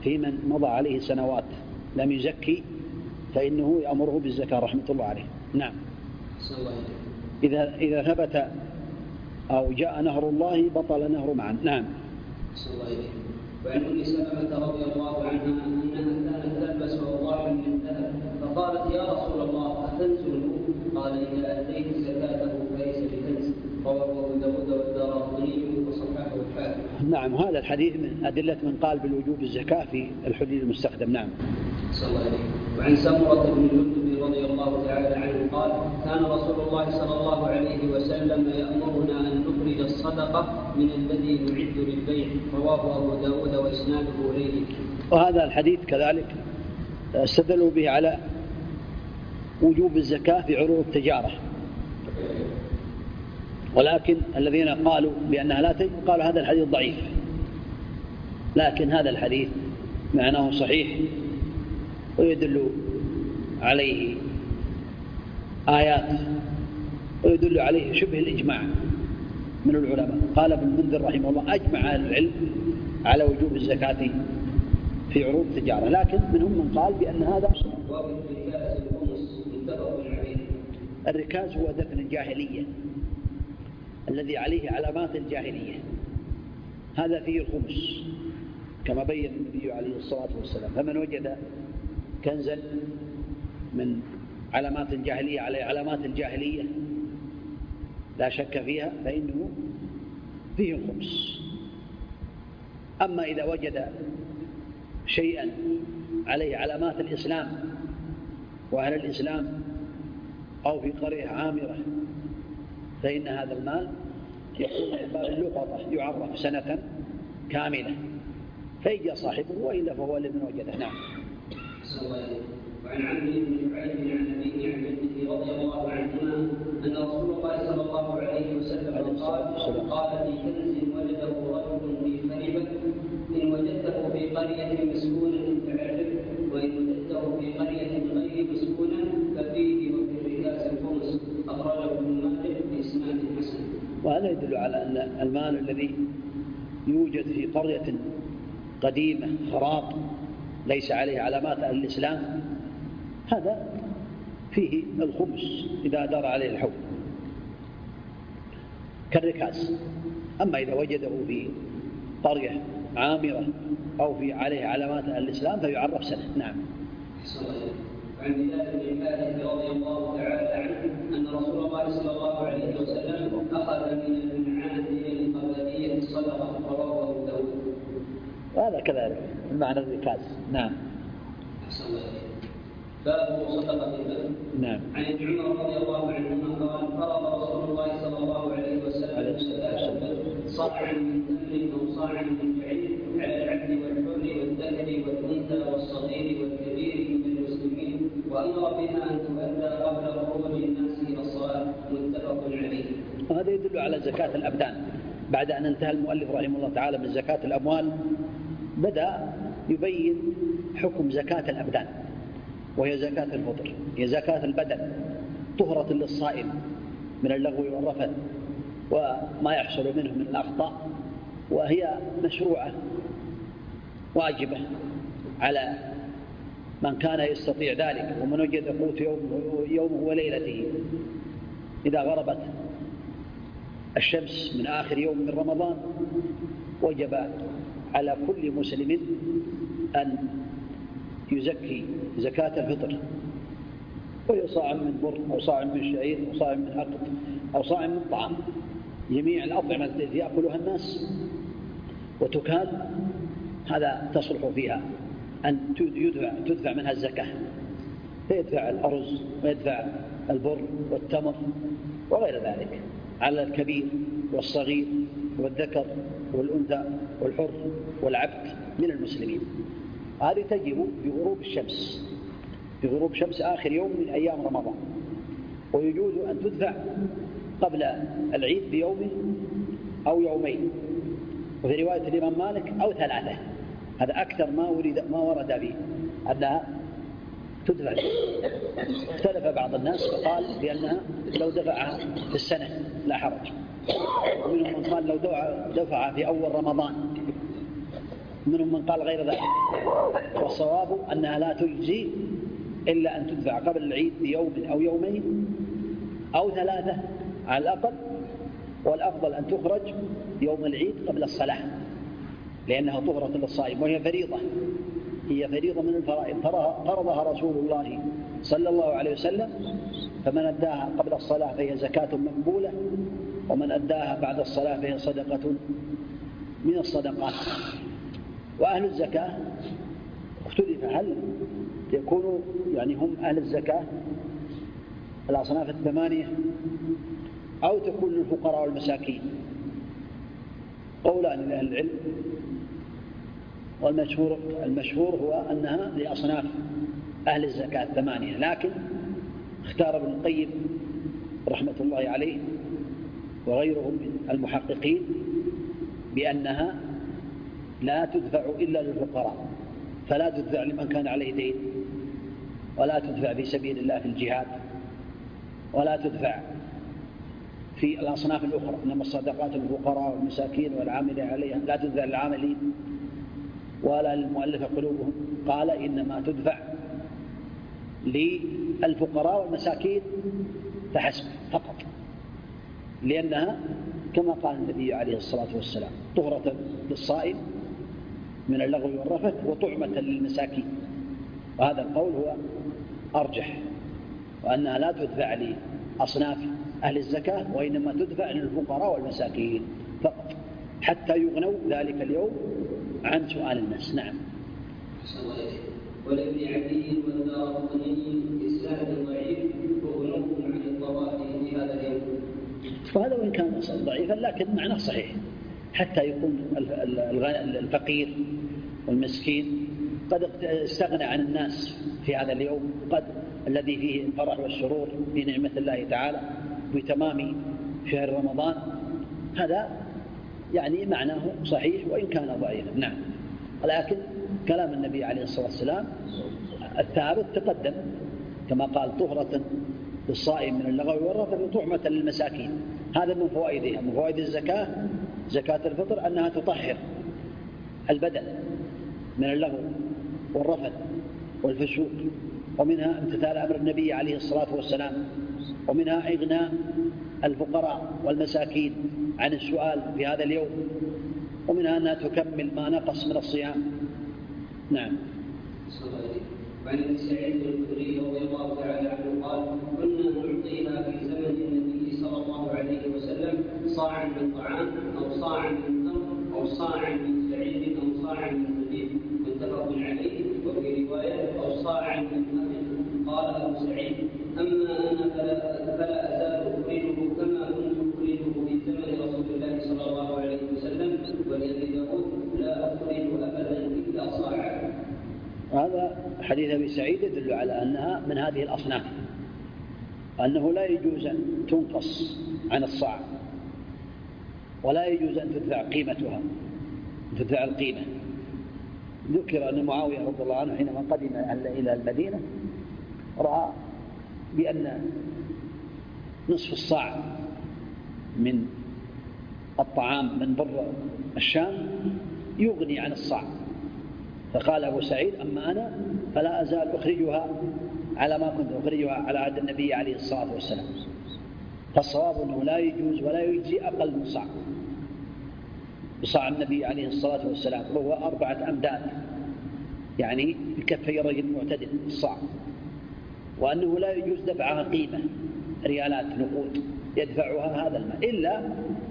في من مضى عليه سنوات لم يزكي فإنه يأمره بالزكاة رحمة الله عليه. نعم. إذا إذا ثبت أو جاء نهر الله بطل نهر معا. نعم. وعن ام سلمة رضي الله عنها انها كانت تلبس اوضاعا من ذهب فقالت يا رسول الله اتنزله؟ قال اذا اتيت زكاته فليس بكنز. رواه ابو داود والدارقطني وصححه الحاكم. نعم. هذا الحديث من ادله من قال بالوجوب الزكاه في الحلي المستخدم. نعم. صلى الله عليه. وعن سمرة بن جندب رضي الله تعالى عنه قال كان رسول الله صلى الله عليه وسلم يأمرنا أن نخرج الصدقة من الذي نعد للبيع. رواه أبو داود وإسناده إليه. وهذا الحديث كذلك استدلوا به على وجوب الزكاة في عروض التجارة، ولكن الذين قالوا بأنها لا تجب قالوا هذا الحديث ضعيف، لكن هذا الحديث معناه صحيح ويدل عليه آيات ويدل عليه شبه الإجماع من العلماء. قال ابن المنذر رحمه الله أجمع أهل العلم على وجوب الزكاة في عروض التجارة، لكن منهم من قال بأن هذا الركاز هو دفن الجاهلية الذي عليه علامات الجاهلية، هذا فيه الخمس كما بين النبي عليه الصلاة والسلام. فمن وجد كنزا من علامات الجاهلية على علامات الجاهلية لا شك فيها فإنه فيه الخمس. أما إذا وجد شيئا عليه علامات الإسلام وأهل الإسلام أو في قرية عامرة فإن هذا المال يكون باب اللقطة يعرف سنة كاملة فيجي صاحبه، وإلا فهو لمن وجده. نعم. وعن عمرو بن شعيب عن أبيه عن جده رضي الله عنهما أن رسول الله صلى الله عليه وسلم قال قال في كنز وجده رجل في خربة إن وجدته في قرية مسكونة فاعرف، وإن وجدته في قرية غير مسكونة ففيه وفي الركاز الخمس. أخرجه ابن ماجه بإسناد حسن. وهذا يدل على أن المال الذي يوجد في قرية قديمة خراب ليس عليه علامات أهل الإسلام هذا فيه الخمس إذا دار عليه الحول كالركاز. أما إذا وجده في قرية عامرة أو في عليه علامات أهل الإسلام فيعرف سنة. نعم. عن بلال بن الحارث رضي الله تعالى عنه أن رسول الله صلى الله عليه وسلم أخذ من المنعات القبلية الصدقة. رواه أبو داود. هذا كذلك المعنى الركاز. نعم. باب صدقة البدن. نعم. عن ابن عمر رضي الله عنهما قال فرض رسول الله صلى الله عليه وسلم زكاة البدن صاعا من تمر أو صاعا من شعير على العبد والحر والذكر والأنثى والصغير والكبير من المسلمين، وأمر بها أن تؤدى قبل خروج الناس إلى الصلاة. متفق عليه. وهذا يدل على زكاة الأبدان. بعد أن انتهى المؤلف رحمه الله تعالى من زكاة الأموال بدأ يبين حكم زكاة الأبدان، وهي زكاة الفطر، هي زكاة البدن طهرة للصائم من اللغو والرفث وما يحصل منه من الأخطاء، وهي مشروعة واجبة على من كان يستطيع ذلك ومن وجد قوت يومه, يومه وليلته. إذا غربت الشمس من آخر يوم من رمضان وجب على كل مسلم أن يزكي زكاة الفطر، وهي صاع من بر أو صاع من شعير أو صاع من عقد أو صاع من طعام، جميع الأطعمة التي يأكلها الناس وتكاد هذا تصلح فيها أن تدفع, تدفع منها الزكاة، فيدفع الأرز ويدفع البر والتمر وغير ذلك على الكبير والصغير والذكر والأنثى والحر والعبد من المسلمين. هذه تجب بغروب الشمس، بغروب شمس آخر يوم من أيام رمضان، ويجوز أن تدفع قبل العيد بيوم أو يومين، وفي رواية الإمام مالك أو ثلاثة. هذا أكثر ما ورد ما ورد به أنها تدفع. اختلف بعض الناس فقال بأنها لو دفعها في السنة لا حرج، ومنهم من قال لو دفعها في أول رمضان منهم من قال غير ذلك، والصواب أنها لا تجزي إلا أن تدفع قبل العيد بيوم أو يومين أو ثلاثة على الأقل، والأفضل أن تخرج يوم العيد قبل الصلاة لأنها طهرة للصائم، وهي فريضة، هي فريضة من الفرائض فرضها رسول الله صلى الله عليه وسلم، فمن أداها قبل الصلاة فهي زكاة مقبولة، ومن أداها بعد الصلاة فهي صدقة من الصدقات. وأهل الزكاة اختلف هل يكونوا يعني هم أهل الزكاة الأصناف الثمانية أو تكون للفقراء والمساكين. قولان لأهل العلم، والمشهور المشهور هو أنها لأصناف أهل الزكاة الثمانية، لكن اختار ابن القيم رحمة الله عليه وغيرهم من المحققين بأنها لا تدفع إلا للفقراء، فلا تدفع لمن كان عليه دين، ولا تدفع في سبيل الله في الجهاد، ولا تدفع في الأصناف الأخرى، إنما الصدقات للفقراء والمساكين والعاملين عليها لا تدفع للعاملين ولا للمؤلفة قلوبهم. قال إنما تدفع للفقراء والمساكين فحسب فقط، لأنها كما قال النبي عليه الصلاة والسلام طهرة للصائم من اللغو والرفث وطعمة للمساكين، وهذا القول هو أرجح، وأنها لا تدفع لأصناف أهل الزكاة، وإنما تدفع للفقراء والمساكين فقط حتى يغنوا ذلك اليوم عن سؤال الناس. نعم. ولابن عدي والدارقطني إسناد ضعيف وغنوهم عن الطواف في هذا اليوم. وهذا وإن كان ضعيفا لكن معناه صحيح، حتى يكون الفقير والمسكين قد استغنى عن الناس في هذا اليوم، قد الذي فيه الفرح والسرور بنعمة الله تعالى بتمام شهر رمضان، هذا يعني معناه صحيح وإن كان ضعيفا. نعم. ولكن كلام النبي عليه الصلاة والسلام الثابت تقدم كما قال طهرة للصائم من اللغو والرفث وطعمة للمساكين. هذا من فوائدها، من فوائد الزكاة زكاة الفطر أنها تطهر البدن من اللغو والرفث والفسوق، ومنها امتثال أمر النبي عليه الصلاة والسلام، ومنها إغناء الفقراء والمساكين عن السؤال في هذا اليوم، ومنها أنها تكمل ما نقص من الصيام. نعم. وعن ابن سعيد الخدري رضي الله تعالى عنه قال: كنا نعطيها في زمن النبي صلى الله عليه وسلم صاعا من طعام أو صاعا من تمر أو صاعا من سعيد أو صاعا من زبيب، متفق عليه. وفي رواية: أو صاعا من أمر. قال أبو سعيد: أما أنا فلا, فلا أزال أخرجه كما كنت أخرجه في زمن رسول الله صلى الله عليه وسلم. ولأبي داود: لا أخرج أبدا إلا صاعا. هذا حديث أبي سعيد يدل على أنها من هذه الأصناف، أنه لا يجوز أن تنقص عن الصاع، ولا يجوز أن تدفع قيمتها، تدفع القيمة. ذكر أن معاوية رضي الله عنه حينما قدم إلى المدينة رأى بأن نصف الصاع من الطعام من بر الشام يغني عن الصاع، فقال أبو سعيد: أما أنا فلا أزال أخرجها على ما كنت أخرجها على عهد النبي عليه الصلاة والسلام. فالصواب أنه لا يجوز ولا يجزي أقل من صاع، بصاع النبي عليه الصلاة والسلام، وهو أربعة أمداد، يعني بكفي رجل معتدل الصاع. وأنه لا يجوز دفعها قيمة ريالات نقود يدفعها هذا المال، إلا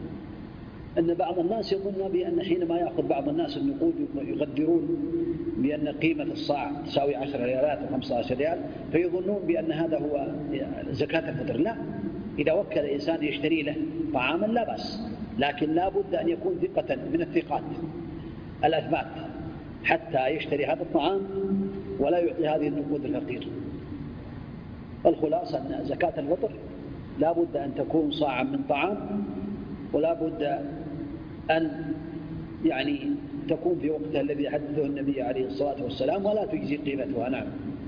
أن بعض الناس يظن بأن حينما يأخذ بعض الناس النقود يقدرون بأن قيمة الصاع تساوي عشر ريالات وخمسة عشر ريال، فيظنون بأن هذا هو زكاة الفطر. لا، إذا وكل إنسان يشتري له طعاما لا بأس، لكن لا بد أن يكون ثقة من الثقات الأثبات حتى يشتري هذا الطعام ولا يعطي هذه النقود الفقير. الخلاصة أن زكاة الفطر لا بد أن تكون صاعا من طعام، ولا بد أن يعني تكون في وقتها الذي حدثه النبي عليه الصلاة والسلام، ولا تجزي قيمتها. نعم.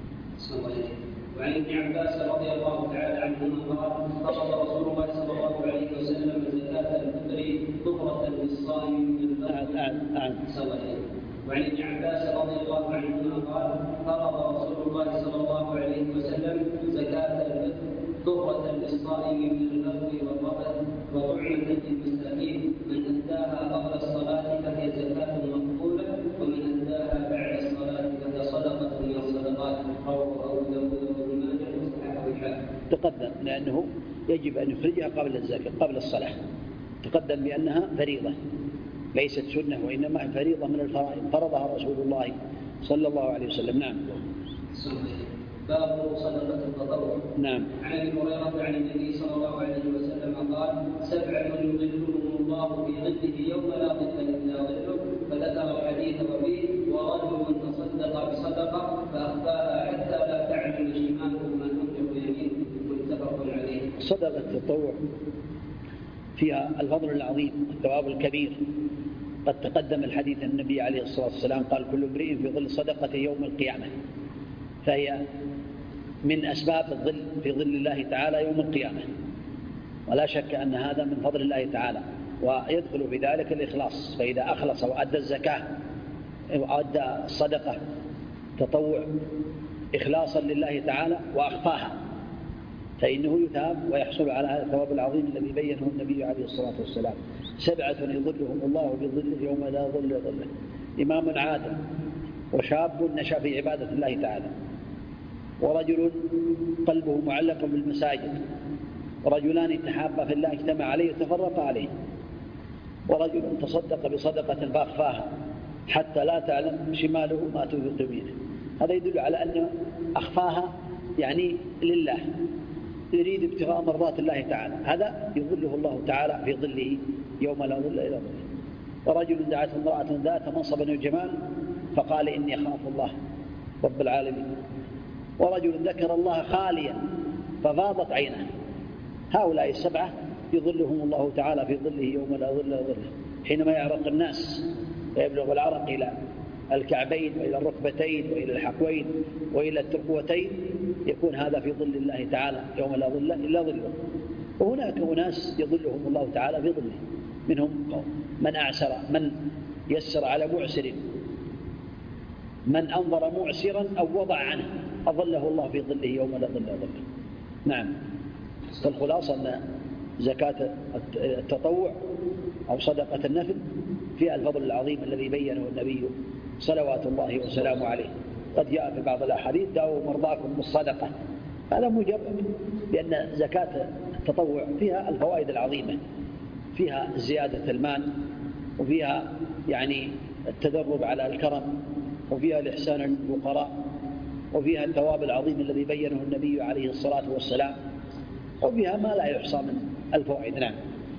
وعن ابن عباس رضي الله تعالى عنهما قال: فرض رسول الله صلى الله عليه وسلم زكاة الفطر طهرة للصائم من الفطر. وعن ابن عباس رضي الله عنهما قال فرض رسول الله صلى الله عليه وسلم زكاة ضرة للصائم من اللغو والرفث وطعمة للمساكين من أداها قبل الصلاة فهي زكاة مقبولة ومن أداها بعد الصلاة فهي صدقة من الصدقات. رواه أبو داود وابن ماجه وصححه الحاكم. تقدم لأنه يجب أن يخرجها قبل الزكاة قبل الصلاة. تقدم بأنها فريضة ليست سنة وإنما فريضة من الفرائض فرضها رسول الله صلى الله عليه وسلم. نعم. باب صدقة التطوع. نعم. عن ابي هريرة عن النبي صلى الله عليه وسلم قال سبعة يظلهم الله في ظله يوم لا ظل إلا ظله فذكر الحديث وفيه ورجل تصدق بصدقة فأخفاها حتى لا تعلم شماله ما تنفق يمينه متفق عليه. صدقة التطوع فيها الفضل العظيم والثواب الكبير. قد تقدم الحديث النبي عليه الصلاة والسلام قال كل امرئ في ظل صدقة يوم القيامة، فهي من أسباب الظل في ظل الله تعالى يوم القيامة، ولا شك أن هذا من فضل الله تعالى. ويدخل في ذلك الإخلاص، فإذا أخلص وأدى الزكاة وأدى الصدقة تطوع إخلاصا لله تعالى وأخفاها فإنه يثاب ويحصل على هذا الثواب العظيم الذي بينه النبي عليه الصلاة والسلام. سبعة يظلهم الله بظله يوم لا ظل ظله: إمام عادل، وشاب نشأ في عبادة الله تعالى، ورجل قلبه معلق بالمساجد، ورجلان تحابا في الله اجتمع عليه وتفرقا عليه، ورجل تصدق بصدقة فأخفاها حتى لا تعلم شماله ما تنفق يمينه. هذا يدل على أن أخفاها يعني لله، يريد ابتغاء مرضات الله تعالى، هذا يظله الله تعالى في ظله يوم لا ظل إلا ظله. ورجل دعته امرأة ذات منصب وجمال فقال إني أخاف الله رب العالمين. ورجل ذكر الله خاليا ففاضت عينه. هؤلاء السبعة يظلهم الله تعالى في ظله يوم لا ظل إلا ظله. حينما يعرق الناس ويبلغ العرق إلى الكعبين وإلى الركبتين وإلى الحقوين وإلى الترقوتين يكون هذا في ظل الله تعالى يوم لا ظل إلا ظله. وهناك أناس يظلهم الله تعالى في ظله، منهم من أعسر، من يسر على معسر، من أنظر معسرا أو وضع عنه أظله الله في ظله يوم لا ظل إلا ظله. نعم. فالخلاصة أن زكاة التطوع أو صدقة النفل فيها الفضل العظيم الذي بينه النبي صلوات الله وسلامه عليه. قد جاء في بعض الأحاديث داووا مرضاكم بالصدقة، هذا مجرد، لأن زكاة التطوع فيها الفوائد العظيمة، فيها زيادة المال، وفيها يعني التدرب على الكرم، وفيها الإحسان للفقراء، وفيها الثواب العظيم الذي بينه النبي عليه الصلاة والسلام، وفيها ما لا يحصى من الفوائد. نعم.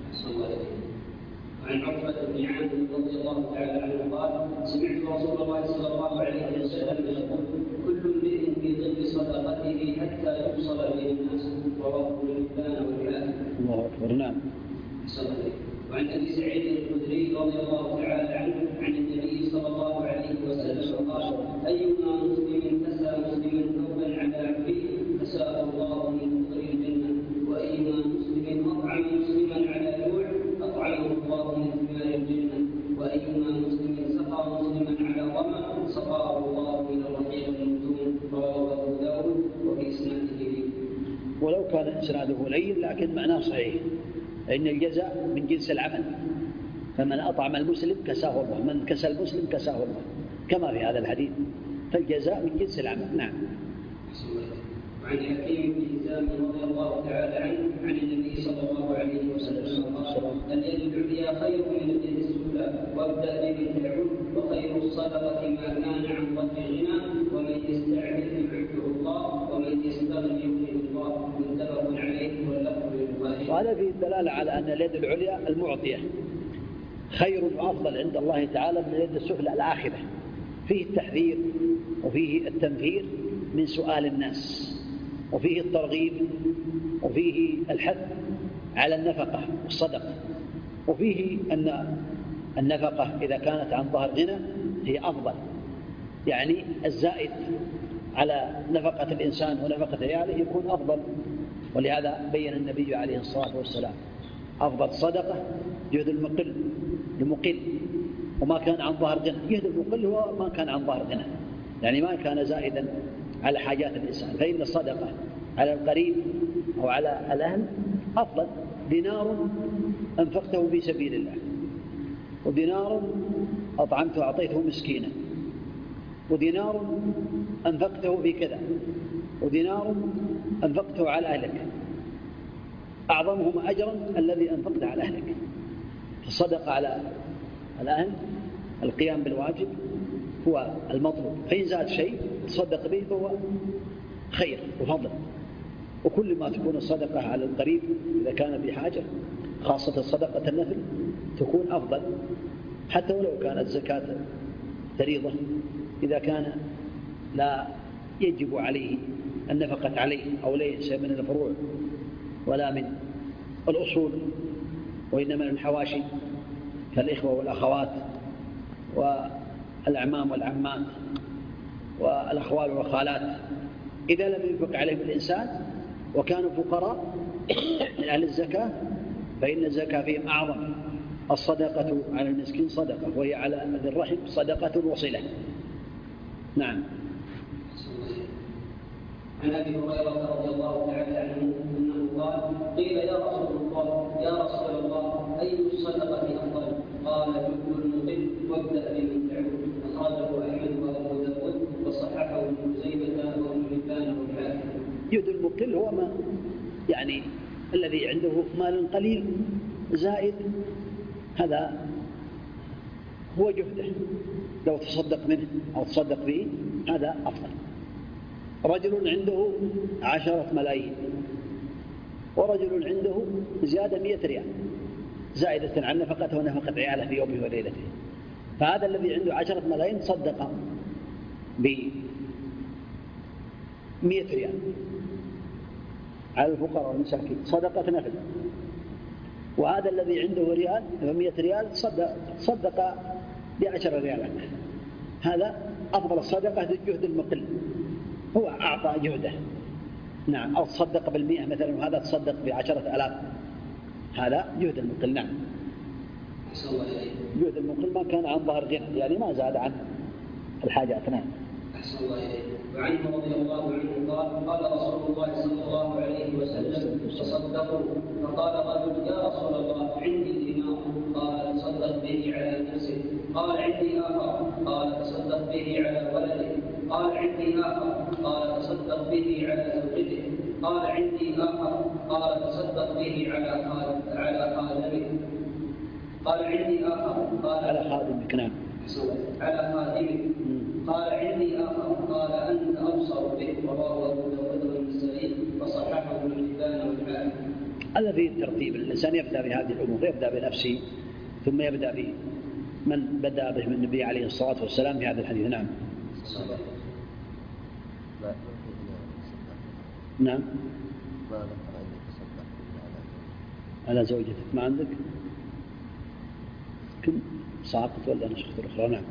عن عقبة بن عامر رضي الله تعالى عنه قال سمعت رسول الله صلى الله عليه وسلم يقول كل امرئ في ظل صدقته حتى يوصل به الناس. رواه ابن حبان والحاكم. الله أكبر. نعم. وعن ابي سعيد الخدري رضي الله تعالى عنه عن النبي صلى الله عليه وسلم قال ايما مسلم كسى مسلما ثوبا على عبده كساه الله من خير الجنه، وايما مسلم اطعم مسلما على جوع اطعمه الله من ثمار الجنه، وايما مسلم سقى مسلما على ظمأ سقاه الله من الرحيق المختوم. رواه ابو داود وفي اسناده. ولو كان اسناده لين لكن معناه صحيح، إن الجزاء من جنس العمل، فمن أطعم المسلم كساه الله، من كسى المسلم كساه الله، كما في هذا الحديث، فالجزاء من جنس العمل. نعم. وعن حكيم بن حزام رضي الله تعالى عنه عن النبي صلى الله عليه وسلم قال اليد العليا خير من اليد السفلى وابدأ بمن تعود، وخير الصدقة ما كان عن ظهر غنى، ومن يستعمل يعده الله ومن يستغني يغنيه الله. متفق عليه واللفظ للبخاري. وهذا فيه الدلالة على أن اليد العليا المعطية خير وأفضل عند الله تعالى من اليد السفلى الآخذة. فيه التحذير وفيه التنفير من سؤال الناس، وفيه الترغيب، وفيه الحث على النفقة والصدقة، وفيه أن النفقة إذا كانت عن ظهر غنى هي أفضل، يعني الزائد على نفقة الإنسان ونفقة عياله يكون أفضل. ولهذا بين النبي عليه الصلاة والسلام أفضل صدقة جهد المقل المقل، وما كان عن ظهر غنى. جهد المقل هو ما كان عن ظهر غنى، يعني ما كان زائدا على حاجات الإنسان. فإن الصدقة على القريب أو على الأهل أفضل. دينار أنفقته في سبيل الله، ودينار أطعمته أعطيته مسكينا، ودينار أنفقته في كذا، ودينار أنفقته على أهلك. أعظمهما أجرا الذي أنفقته على أهلك. الصدقة على الأهل القيام بالواجب هو المطلوب، فإن زاد شيء تصدق به فهو خير وفضل. وكل ما تكون الصدقة على القريب إذا كان بحاجة، خاصة صدقة النفل، تكون أفضل، حتى ولو كانت زكاة فريضة. إذا كان لا يجب عليه النفقة عليه أو ليس من الفروع ولا من الأصول، وإنما من الحواشي كالإخوة والأخوات والأعمام والعمات والأخوال والخالات، إذا لم ينفق عليهم الإنسان وكانوا فقراء من أهل الزكاة فإن الزكاة فيهم أعظم. الصدقة على المسكين صدقة، وهي على ذي الرحم صدقة وصلة. نعم. عن ابي هريره رضي الله تعالى عنه انه قال: قيل يا رسول الله يا رسول الله اي الصدقه افضل؟ قال: جهد المقل وابدا بمن تعود. اخرجه احمد وابو داود وصححه ابن خزيمه وابن حبان والحاكم. جهد المقل هو ما يعني الذي عنده مال قليل زائد، هذا هو جهده، لو تصدق منه أو تصدق به هذا أفضل. رجل عنده عشرة ملايين ورجل عنده زيادة مئة ريال زائدة عن نفقته ونفقة عياله في يومه وليلته، فهذا الذي عنده عشرة ملايين صدق بمئة ريال على الفقراء والمساكين صدقة نفل، وهذا الذي عنده ريال مئة ريال صدق, صدق بعشر ريالات. هذا أفضل الصدقة للجهد المقل، هو أعطى جهده. نعم. أو تصدق بالمئة مثلا وهذا تصدق بعشرة ألاف، هذا جهد المقل. نعم. جهد المقل ما كان عن ظهر غنى، يعني ما زاد عن الحاجات. نعم. أحسن الله إليك. وعنه رضي الله عنه قال: قال رسول الله صلى الله عليه وسلم: تصدقوا. فقال رجل: يا رسول الله عندي دينار. قال: تصدق به على نفسك. قال: عندي آخر. قال: تصدق به على ولدك. قال: عندي آخر. قال: تصدق به على زوجتك. قال: عندي آخر. قال: تصدق به على على خادمك. قال: عندي آخر. قال: على خادمك. نعم. على خادمك. قال: عندي آخر. قال: أنت أبصر به. رواه أبو داود والنسائي وصححه ابن حبان والحاكم. هذا فيه الترتيب، الإنسان يبدأ بهذه الأمور، يبدأ بنفسه ثم يبدأ بمن بدأ به من النبي عليه الصلاة والسلام في هذا الحديث. نعم. نعم. على زوجتك ما عندك كم ساقط ولا نشخة أخرى. نعم.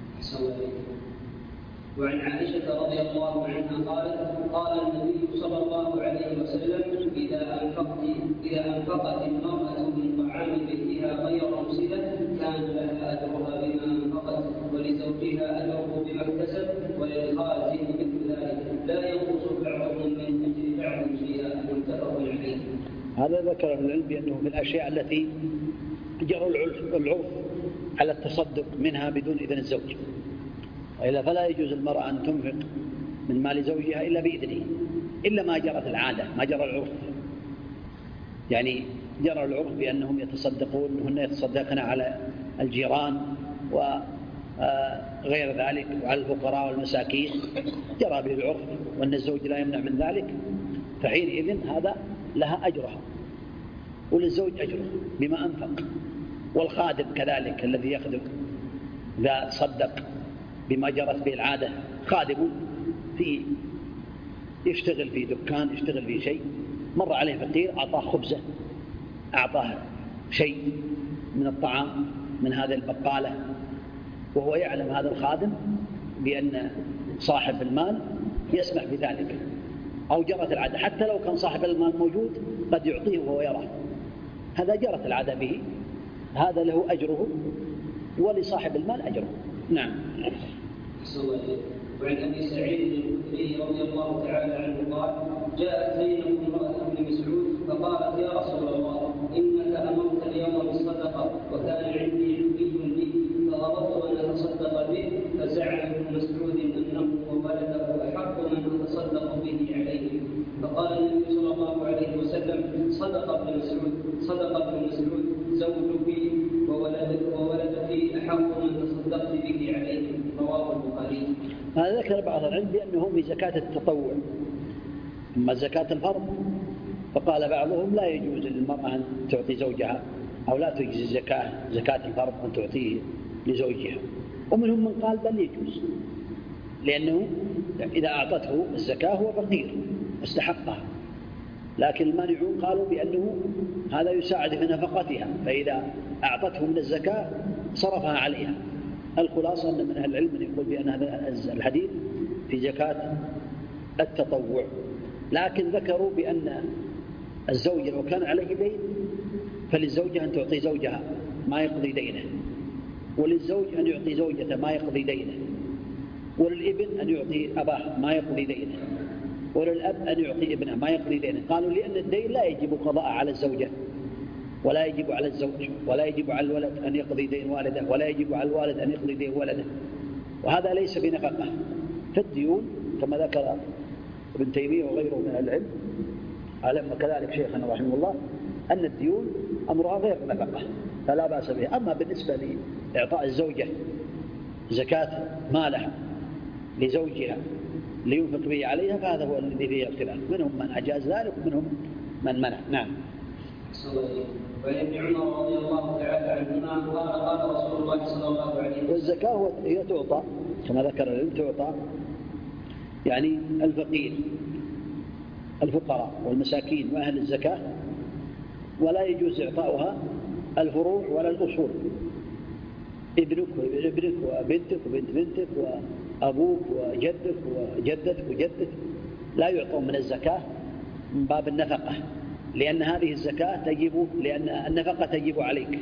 وعن عائشة رضي الله عنها قالت: قال النبي صلى الله عليه وسلم: إذا أنفقت إذا أنفقت المرأة من طعام بيتها غير مسلة كان لها أجرها بما أنفقت، ولزوجها أجره بما اكتسب، وللخازن مثل ذلك، لا ينقص بعضهم من أجر بعض شيئا. متفق عليه. هذا ذكر العلم بأنه من الأشياء التي جرى العرف على التصدق منها بدون إذن الزوج، وإلا فلا يجوز المرأة أن تنفق من مال زوجها إلا بإذنه، إلا ما جرت العادة، ما جرى العرف. يعني جرى العرف بأنهم يتصدقون، هن يتصدقن على الجيران وغير ذلك وعلى الفقراء والمساكين، جرى به العرف وأن الزوج لا يمنع من ذلك، فحينئذ هذا لها أجرها وللزوج أجره بما أنفق. والخادم كذلك الذي يخدم إذا تصدق بما جرت به العادة، خادم في يشتغل في دكان، يشتغل في شيء، مر عليه فقير أعطاه خبزة، أعطاه شيء من الطعام من هذه البقالة، وهو يعلم هذا الخادم بأن صاحب المال يسمح بذلك، أو جرت العادة حتى لو كان صاحب المال موجود قد يعطيه وهو يراه، هذا جرت العادة به، هذا له أجره ولصاحب المال أجره. نعم. وعن أبي سعيد الخدري رضي الله تعالى عنه قال: جاءت زينب امرأة ابن مسعود فقالت: يا رسول الله، إنك أمرت اليوم بالصدقة وكان عندي حبي لي فأردت أن أتصدق به، فزعم ابن مسعود أنه وولده أحق من أتصدق به عليه. فقال النبي صلى الله عليه وسلم: صدق ابن مسعود، صدق ابن مسعود، زوجك وولدك وولدك أحق من تصدقت به عليه. رواه البخاري. هذا ذكر بعض العلم بأنه في زكاة التطوع. أما زكاة الفرض فقال بعضهم لا يجوز للمرأة أن تعطي زوجها، أو لا تجزي زكاة زكاة الفرض أن تعطيه لزوجها، ومنهم من قال بل يجوز، لأنه إذا أعطته الزكاة هو فقير واستحقها. لكن المانعون قالوا بأنه هذا يساعد في نفقتها، فإذا أعطته من الزكاة صرفها عليها. الخلاصة أن من أهل العلم من يقول بأن هذا الحديث في زكاة التطوع. لكن ذكروا بأن الزوج لو كان عليه دين فللزوجة أن تعطي زوجها ما يقضي دينه، وللزوج أن يعطي زوجته ما يقضي دينه، وللابن أن يعطي أباه ما يقضي دينه، وللأب أن يعطي ابنه ما يقضي دينه. قالوا لأن الدين لا يجب قضاء على الزوجة، ولا يجب على الزوج، ولا يجب على الولد أن يقضي دين والده، ولا يجب على الوالد أن يقضي دين ولده، وهذا ليس بنفقة. فالديون كما ذكر ابن تيمية وغيره من العلم، علم كذلك شيخنا رحمه الله، أن الديون أمرها غير نفقة فلا بأس بها. أما بالنسبة لإعطاء الزوجة زكاة مالها لزوجها لينفق به عليها فهذا هو الذي فيه اختلاف، منهم من أجاز ذلك ومنهم من منع. نعم. وعن ابن عمر رضي الله تعالى عنهما قال: قال رسول الله صلى الله عليه وسلم: والزكاة هي تعطى كما ذكر العلم، تعطى يعني الفقير الفقراء والمساكين وأهل الزكاة، ولا يجوز إعطاؤها الفروع ولا الأصول، ابنك وابنك وبنتك وبنت بنتك وأبوك وجدك وجدتك وجدتك لا يعطون من الزكاة من باب النفقة، لأن هذه الزكاة تجب، لأن النفقة تجب عليك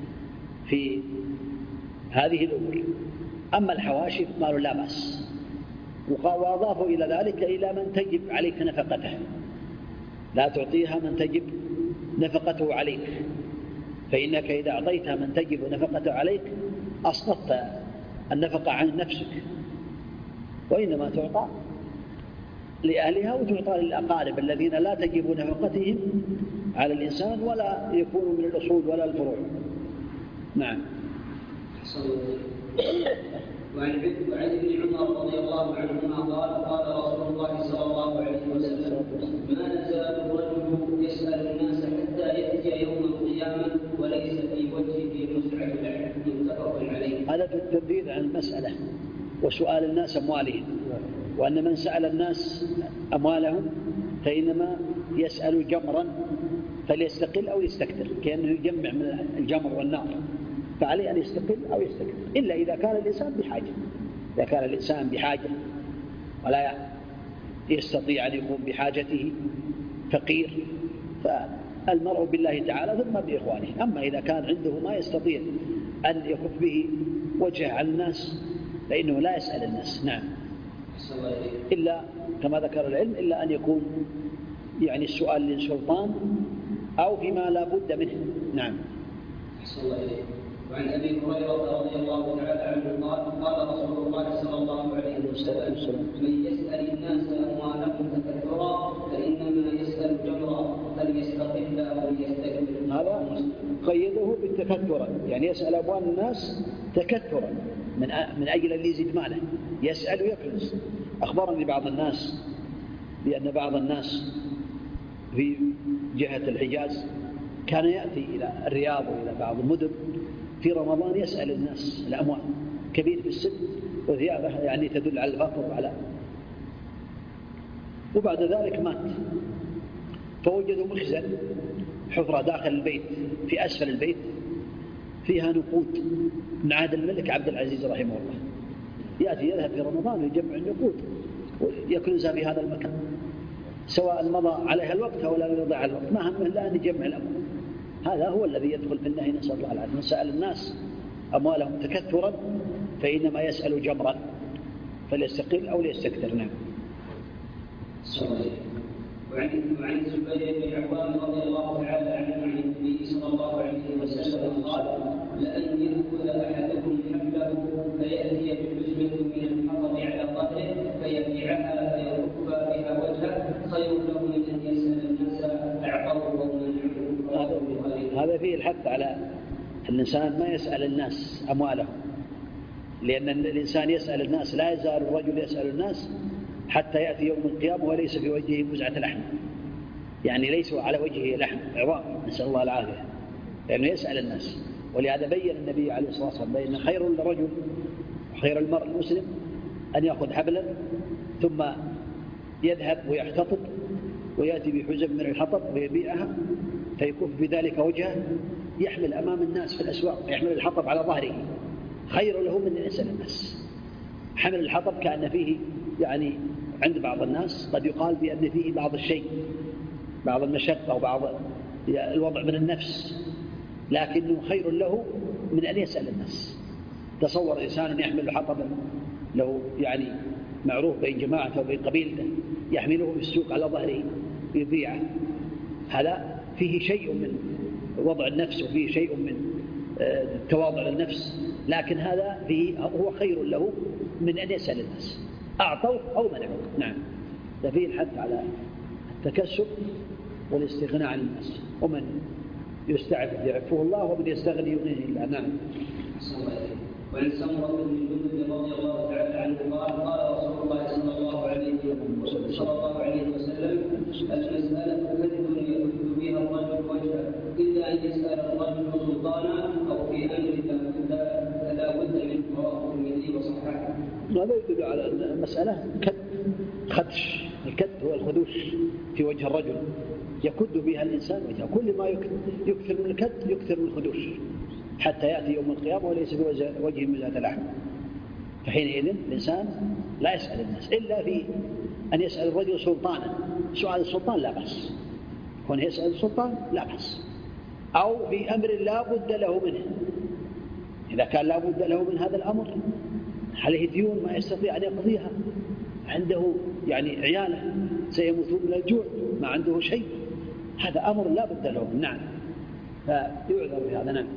في هذه الأمور. أما الحواشي قالوا لا بأس، وأضافوا إلى ذلك إلى من تجب عليك نفقته، لا تعطيها من تجب نفقته عليك، فإنك إذا أعطيتها من تجب نفقته عليك أسقطت النفقة عن نفسك، وإنما تعطى لأهلها وتعطى للأقارب الذين لا تجب نفقتهم على الإنسان ولا يكونوا من الأصول ولا الفروع. نعم. وعن ابن عمر رضي الله عنهما قال: قال رسول الله صلى الله عليه وسلم: ما نزال الرجل يسأل الناس حتى يأتي يوم القيامة وليس في وجهه مسعة لحم. متفق عليه. هذا في التنبيه عن المسألة وسؤال الناس أموالهم، وأن من سأل الناس أموالهم فإنما يسأل جمرا فليستقل أو يستكثر، كأنه يجمع من الجمر والنار، فعليه أن يستقل أو يستكثر، إلا إذا كان الإنسان بحاجة. إذا كان الإنسان بحاجة ولا يستطيع أن يقوم بحاجته فقير فالمرء بالله تعالى ثم بإخوانه. أما إذا كان عنده ما يستطيع أن يكف به وجهه على الناس فإنه لا يسأل الناس. نعم. إلا كما ذكر العلم إلا أن يكون يعني السؤال للسلطان أو فيما لا بد منه. نعم. وعن أبي هريرة رضي الله تعالى عنه قال: قال رسول الله صلى الله عليه وسلم: من يسأل الناس أموالهم تكثرا فإنما يسأل جمرا فليستقل أو ليستكبر. هذا قيده بالتكثر، يعني يسأل أموال الناس تكثرا من من أجل أن يزيد ماله، يسأل يكنز. أخبرني بعض الناس بأن بعض الناس في جهة الحجاز كان يأتي إلى الرياض وإلى بعض المدن في رمضان يسأل الناس الأموال، كبير في السن وثيابه يعني تدل على الفقر وعلى، وبعد ذلك مات، فوجدوا مخزن حفرة داخل البيت في أسفل البيت فيها نقود من عهد الملك عبد العزيز رحمه الله. يأتي يذهب في رمضان ويجمع النقود ويكنزها في هذا المكان، سواء مضى عليها الوقت أو لا يضيع الوقت، ما همه إلا أن يجمع الأموال. هذا هو الذي يدخل في النهي، نسأل الله العافية. من سأل الناس أموالهم تكثرا فإنما يسأل جمرا فليستقل أو ليستكثر. نعم. وعن وعن الزبير بن عوام رضي الله تعالى عنه عن النبي صلى الله عليه وسلم قال: لأن يأخذ أحدكم حبله فيأتي بحزمة من الحطب على ظهره فيبيعها فيركب بها وجهه خير له من أن يسأل الناس أعطوه أو منعوه. هذا فيه الحث على الإنسان ما يسأل الناس أموالهم، لأن الإنسان يسأل الناس، لا يزال الرجل يسأل الناس حتى يأتي يوم القيامة وليس في وجهه مزعة لحم، يعني ليس على وجهه لحم عظام، نسأل الله العافية، لأنه يسأل الناس. ولهذا بين النبي عليه الصلاة والسلام بأن خير الرجل وخير المرء المسلم أن يأخذ حبلا ثم يذهب ويحتطب ويأتي بحزم من الحطب ويبيعها فيكف بذلك وجهه، يحمل أمام الناس في الأسواق، يحمل الحطب على ظهره، خير له من أن يسأل الناس. حمل الحطب كأن فيه يعني عند بعض الناس قد يقال بأن فيه بعض الشيء، بعض المشقة أو بعض الوضع من النفس، لكنه خير له من أن يسأل الناس. تصور إنسان يحمل حطبا له يعني معروف بين جماعته وبين قبيلته، يحمله في السوق على ظهره يبيعه، هذا فيه شيء من وضع النفس وفيه شيء من تواضع للنفس، لكن هذا فيه هو خير له من أن يسأل الناس أعطوه أو منعوه. نعم. فيه الحث على التكسب والاستغناء عن الناس، ومن يستعفف يعفه الله ومن يستغني يغنيه الله. نعم. وعن سمرة بن جندب رضي الله تعالى عنه قال: قال رسول الله صلى الله عليه وسلم صلى الله عليه وسلم: المسألة كذب يكذب بها الرجل وجهه إلا أن يسأل الرجل سلطانا أو في أمر لا بد منه. رواه الترمذي وصححه. هذا يدل على أن المسألة كد خدش، الكد هو الخدوش في وجه الرجل يكد بها الإنسان وجهه، كل ما يكثر من الكد يكثر من الخدوش حتى يأتي يوم القيامة وليس في وجه مزعة لحم. فحينئذ الإنسان لا يسأل الناس إلا في أن يسأل الرجل سلطانا، سؤال السلطان لا بأس، هنا يسأل السلطان لا بأس، أو في أمر لا بد له منه. إذا كان لا بد له من هذا الأمر، عليه ديون ما يستطيع أن يقضيها، عنده يعني عياله سيموتون من الجوع ما عنده شيء، هذا أمر لا بد له. نعم. فيعذر بهذا. نعم.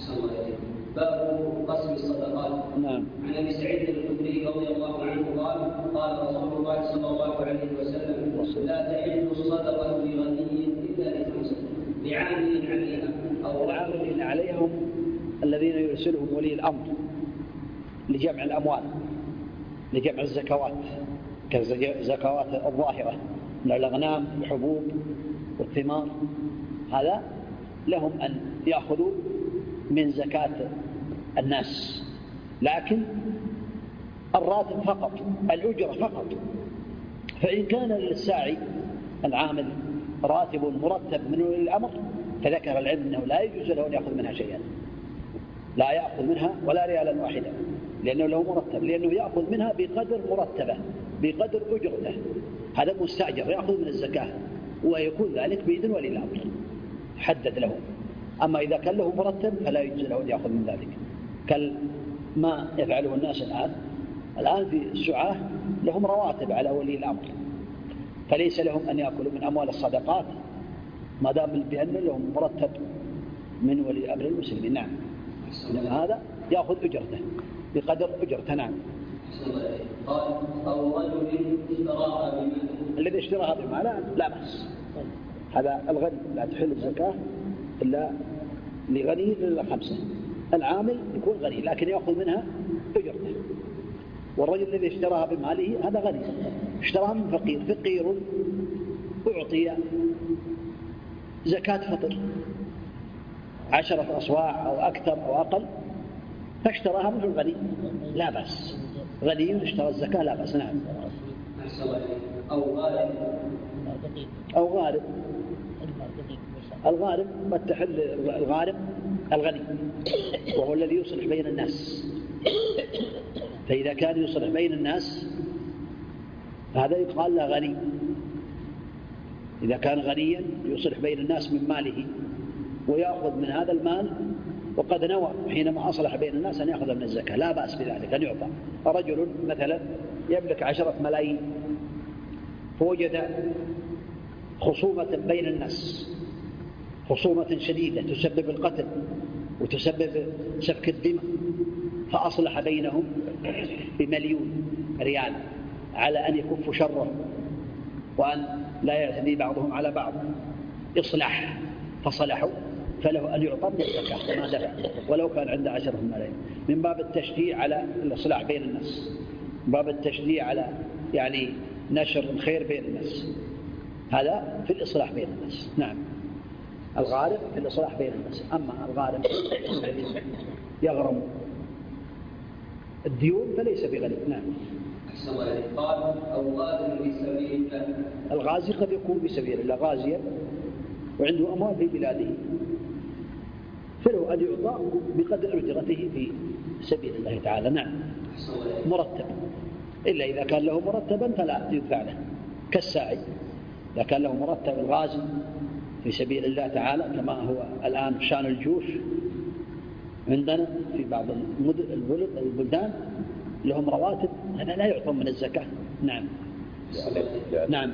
باب قسم الصدقات. نعم. عن ابي سعيد الخدري رضي الله عنه قال: قال رسول الله صلى الله عليه وسلم: لا تحل الصدقه لغني الا لخمسه: لعامل عليها او العاملين عليهم الذين يرسلهم ولي الامر لجمع الاموال، لجمع الزكوات كالزكوات الظاهره من الاغنام والحبوب والثمار، هذا لهم ان ياخذوا من زكاة الناس، لكن الراتب فقط، الأجرة فقط. فإن كان للساعي العامل راتب مرتب من ولي الأمر فذكر العلم أنه لا يجوز له أن يأخذ منها شيئا، لا يأخذ منها ولا ريالا واحدا، لأنه له مرتب، لأنه يأخذ منها بقدر مرتبة بقدر أجرته، هذا مستأجر يأخذ من الزكاة ويكون ذلك بإذن ولي الأمر حدد له. أما إذا كان له مرتب فلا يجوز له أن يأخذ من ذلك، كما يفعله الناس الآن. الآن في السعاة لهم رواتب على ولي الأمر، فليس لهم أن يأكلوا من أموال الصدقات ما دام بأن لهم مرتب من ولي أمر المسلمين. نعم. هذا يأخذ أجرته بقدر أجرته. نعم. قال: أو رجل اشتراها بمال. الذي اشتراها بمال لا بأس، هذا الغني لا تحل الزكاة إلا لغني إلا خمسة. العامل يكون غني لكن يأخذ منها أجرته، والرجل الذي اشتراها بماله هذا غني اشتراها من فقير، فقير أعطي زكاة فطر عشرة أصواع أو أكثر أو أقل فاشتراها منه الغني لا بأس، غني اشترى الزكاة لا بأس. نعم. أو غالب أو غالب الغارب قد تحل الغارب الغني وهو الذي يصلح بين الناس، فإذا كان يصلح بين الناس فهذا يقال له غني. إذا كان غنيا يصلح بين الناس من ماله ويأخذ من هذا المال وقد نوى حينما أصلح بين الناس أن يأخذ من الزكاة، لا بأس بذلك أن يعطى. رجل مثلا يملك عشرة ملايين فوجد خصومة بين الناس، خصومة شديدة تسبب القتل وتسبب سفك الدماء، فأصلح بينهم بمليون ريال على أن يكفوا شره وأن لا يعتدي بعضهم على بعض، إصلاح فصلحوا، فله أن يعطى من الزكاة ما دفع ولو كان عنده عشرة ملايين، من باب التشجيع على الإصلاح بين الناس، من باب التشجيع على يعني نشر الخير بين الناس. هذا في الإصلاح بين الناس. نعم، الغارم في الإصلاح بين الناس. أما الغارم الذي يغرم الديون فليس بغني. نعم. قال أو غازي في سبيل الله. الغازي قد يكون في سبيل الله غازيا وعنده أموال في بلاده، فله أن يعطى بقدر أجرته في سبيل الله تعالى. نعم، مرتب، إلا إذا كان له مرتبا فلا يدفع له كالساعي. إذا كان له مرتب الغازي في سبيل الله تعالى كما هو الآن شان الجيوش عندنا في بعض البلدان لهم رواتب، هذا لا يعطى من الزكاة. نعم. نعم.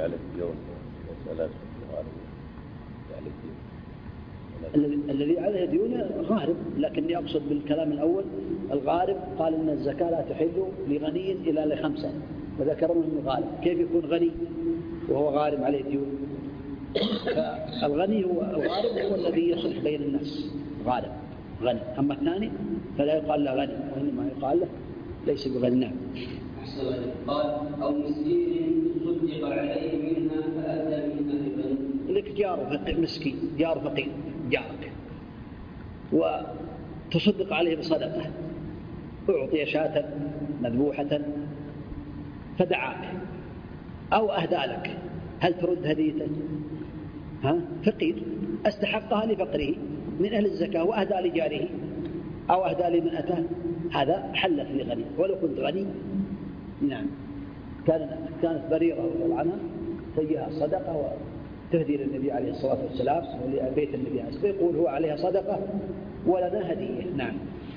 الذي عليه ديون غارب، لكني أقصد بالكلام الأول الغارب قال إن الزكاة لا تحل لغني إلا لخمسة، وذكر منه غارب. كيف يكون غني وهو غارب عليه ديون؟ فالغني هو الغارب هو الذي يصلح بين الناس، غارب غني. أما الثاني فلا يقال له غني، وإنما يقال له ليس بغنى. قال أو مسكين صدق عليه منها فأدى منها الغني. لك جار مسكين، جار فقير جارك وتصدق عليه بصدقة، أعطي شاة مذبوحة فدعاك أو أهدى لك، هل ترد هديته؟ ها؟ فقير استحقها لفقره من أهل الزكاة وأهدى لجاره أو أهدى لمن أتاه، هذا حلت لغني. ولو كنت غني. نعم. كانت كانت بريرة رضي الله عنها تجيها صدقة وتهدي للنبي عليه الصلاة والسلام ولبيت النبي عليه الصلاة والسلام، يقول هو عليها صدقة ولنا هدية. نعم.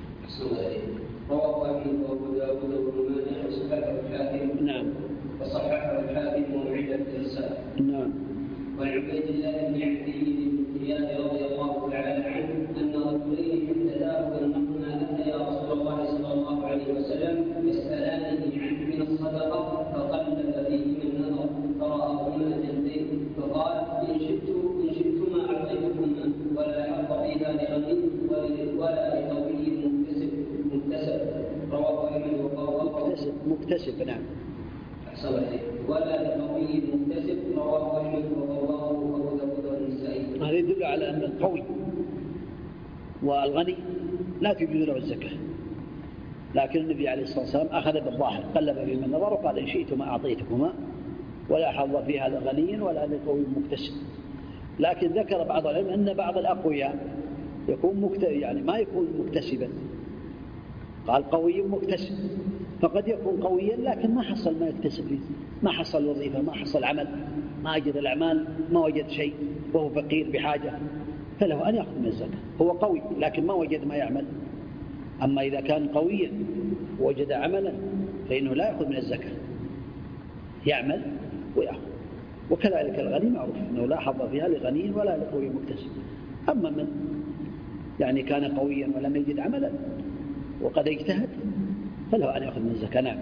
رواه أحمد وأبو داود وابن ماجه وصححه الحاكم. نعم. وصححه الحاكم وعدة الرسالة. نعم. وعن عبيد الله بن عدي بن زياد رضي الله تعالى عنه أن رجلين حدثاه أنهما أتيا رسول الله صلى الله عليه وسلم يسألانه من الصدقة فقلب فيهما النظر فرآهما جنتين فقال إن شئت إن شئتما أعطيتكما ولا حق فيها لغني ولا لقوي مكتسب مكتسب. رواه أحمد وقال مكتسب مكتسب. نعم. ولا لقوي مكتسب. رواه أحمد وقواه أبو داود والنسائي. هذا يدل على أن القوي والغني لا تجوز له الزكاة، لكن النبي عليه الصلاة والسلام أخذ بالظاهر، قلب فيهما النظر وقال إن شئتما أعطيتكما ولا حظ في هذا غني ولا لقوي مكتسب. لكن ذكر بعض العلم أن بعض الأقوياء يكون مكتسب، يعني ما يكون مكتسبا، قال قوي مكتسب، فقد يكون قويا لكن ما حصل ما يكتسب فيه، ما حصل وظيفة، ما حصل عمل، ما وجد الأعمال، ما وجد شيء، وهو فقير بحاجة، فله أن يأخذ من الزكاة. هو قوي لكن ما وجد ما يعمل. أما إذا كان قويا ووجد عملا فإنه لا يأخذ من الزكاة، يعمل ويأخذ. وكذلك الغني معروف أنه لا حظ فيها لغني ولا لقوي مكتسب. أما من يعني كان قويا ولم يجد عملا وقد اجتهد فله أن يأخذ من الزكاة. نعم.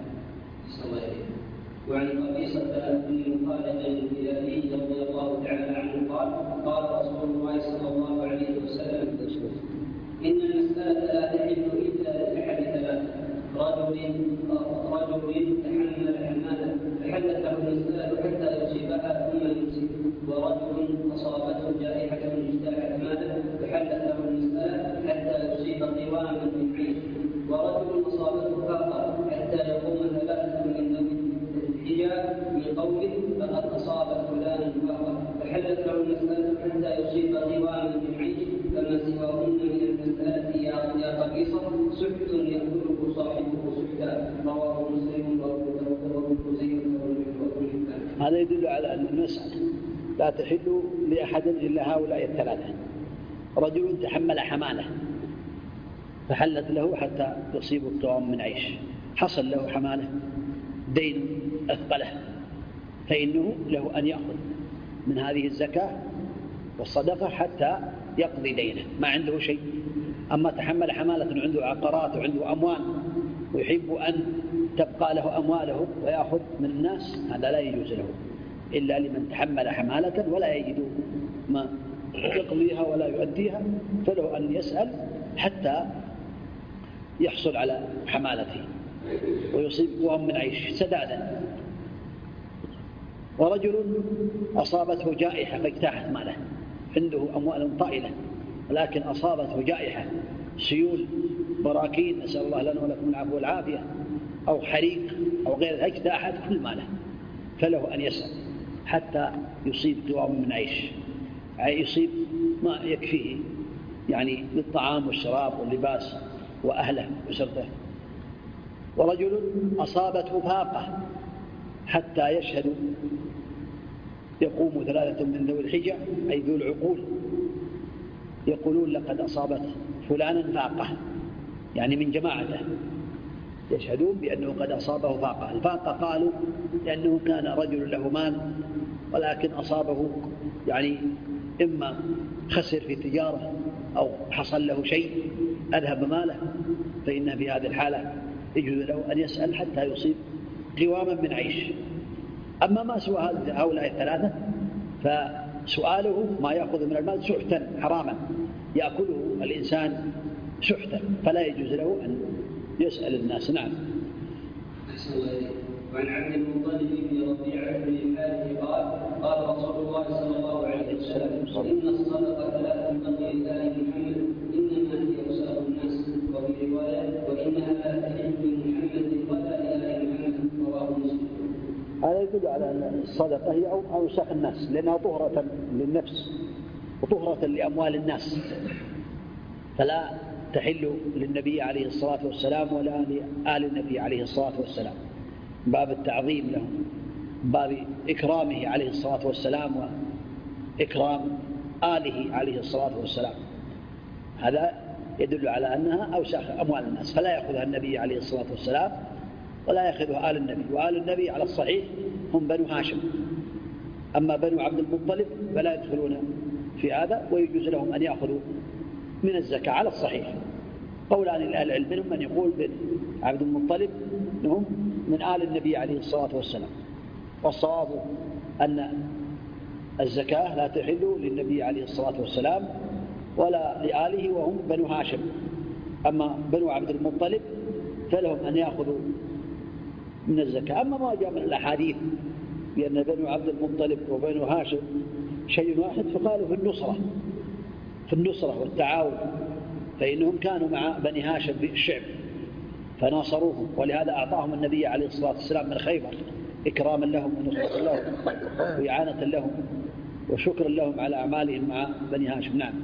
وعن قبيصة بن خالد الهلالي رضي الله تعالى عنه قال قال رسول الله صلى الله عليه وسلم إن المسألة لا تحل إلا لأحد ثلاث: رجل رجل تحمل حمالة فحلت له المسألة حتى يصيبها ثم يمسك، ورجل أصابته جائحة اجتاحت ماله فحلت له المسألة حتى يصيب قواما من عيش، ورجل أصابته فاقة حتى يقوم ثلاثة من الحجاب من قوله فقد أصاب فلانا فاقة فحلت له المسألة حتى يصيب قواما من عيش، فما سواهن من المسألة يا قبيصة سحت يأكله صاحبه سحتا. رواه مسلم وابو خزيمة وابن حبان. هذا يدل على أن المسألة لا تحل لأحد إلا هؤلاء الثلاثة: رجل تحمل حمالة فحلت له حتى يصيب القوام من عيش. حصل له حمالة دين أثقله، فإنه له أن يأخذ من هذه الزكاة والصدقة حتى يقضي دينه، ما عنده شيء. أما تحمل حمالة عنده عقارات وعنده أموال ويحب أن تبقى له أمواله ويأخذ من الناس، هذا لا يجوز له إلا لمن تحمل حمالة ولا يجد ما يقضيها ولا يؤديها، فله أن يسأل حتى يحصل على حمالته ويصيب قوام من عيش سدادا. ورجل أصابته جائحة فاجتاحت ماله، عنده أموال طائلة ولكن أصابته جائحة، سيول، براكين، نسأل الله لنا ولكم العفو والعافية، أو حريق أو غير، اجتاحت كل ماله، فله أن يسأل حتى يصيب قوام من عيش، يصيب ما يكفيه يعني للطعام والشراب واللباس وأهله وسرته. ورجل أصابته فاقة حتى يشهد يقوم ثلاثة من ذوي الحجة أي ذو العقول يقولون لقد أصابت فلانا فاقة، يعني من جماعته يشهدون بأنه قد أصابه فاقة. الفاقة قالوا لأنه كان رجل له مال ولكن أصابه يعني إما خسر في تجارة أو حصل له شيء أذهب ماله، فإن في هذه الحالة يجوز له أن يسأل حتى يصيب قواما من عيش. أما ما سوى هؤلاء الثلاثة فسؤاله ما يأخذ من المال سحتا حراما يأكله الإنسان سحتا، فلا يجوز له أن يسأل الناس. نعم. وعن عبد المطلب بن ربيعة بن الحارث قال قال رسول الله صلى الله عليه وسلم إن الصدقة لا تنبغي لآل محمد إنما هي وسائل الناس، وفي رواية وإنها لا تحل لمحمد ولا لآل محمد، رواه مسلم. هذا يدل على أن الصدقة هي أوساخ الناس لأنها طهرة للنفس وطهرة لأموال الناس، فلا تحل للنبي عليه الصلاة والسلام ولا لآل النبي عليه الصلاة والسلام، باب التعظيم له، باب إكرامه عليه الصلاة والسلام وإكرام آله عليه الصلاة والسلام. هذا يدل على أنها أوساخ أموال الناس، فلا يأخذها النبي عليه الصلاة والسلام ولا يأخذها آل النبي. وآل النبي على الصحيح هم بنو هاشم، أما بنو عبد المطلب فلا يدخلون في هذا، ويجوز لهم أن يأخذوا من الزكاة على الصحيح. قولان العلم منهم من يقول بن عبد المطلب هم من آل النبي عليه الصلاة والسلام، والصواب أن الزكاة لا تحل للنبي عليه الصلاة والسلام ولا لآله وهم بنو هاشم. أما بنو عبد المطلب فلهم أن يأخذوا من الزكاة. أما ما جاء من الأحاديث بأن بنو عبد المطلب وبنو هاشم شيء واحد فقالوا في النصرة في النصرة والتعاون، فإنهم كانوا مع بني هاشم في الشعب فناصروهم، ولهذا أعطاهم النبي عليه الصلاة والسلام من خيبر إكراما لهم ونصرة لهم وإعانة لهم وشكرا لهم على أعمالهم مع بني هاشم. نعم.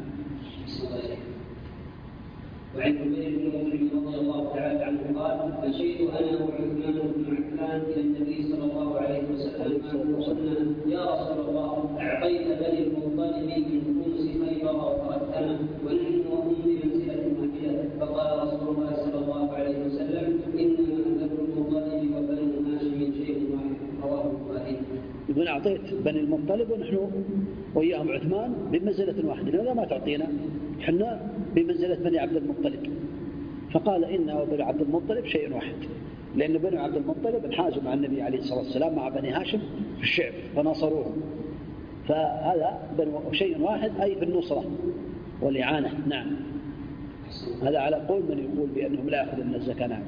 وعن جبير بن مطعم رضي الله تعالى عنه قال مشيت انا وعثمان بن عفان الى النبي صلى الله عليه وسلم فقلنا يا رسول الله اعطيت بني المطلب من خمس خيبر وتركتنا ونحن وهم بمنزله واحده، فقال رسول الله صلى الله عليه وسلم انما بنو المطلب وبنو هاشم شيء واحد، رواه البخاري. يقول أعطيت بني المطلب ونحن وإياهم عثمان بمنزلة واحدة، لماذا ما تعطينا؟ حنا بمنزلة بني عبد المطلب. فقال إنا وبني عبد المطلب شيء واحد، لأن بني عبد المطلب انحازوا مع النبي عليه الصلاة والسلام مع بني هاشم في الشعب فناصروهم، فهذا شيء واحد أي في النصرة والإعانة. نعم. هذا على قول من يقول بأنهم لا يأخذون من الزكاة. نعم.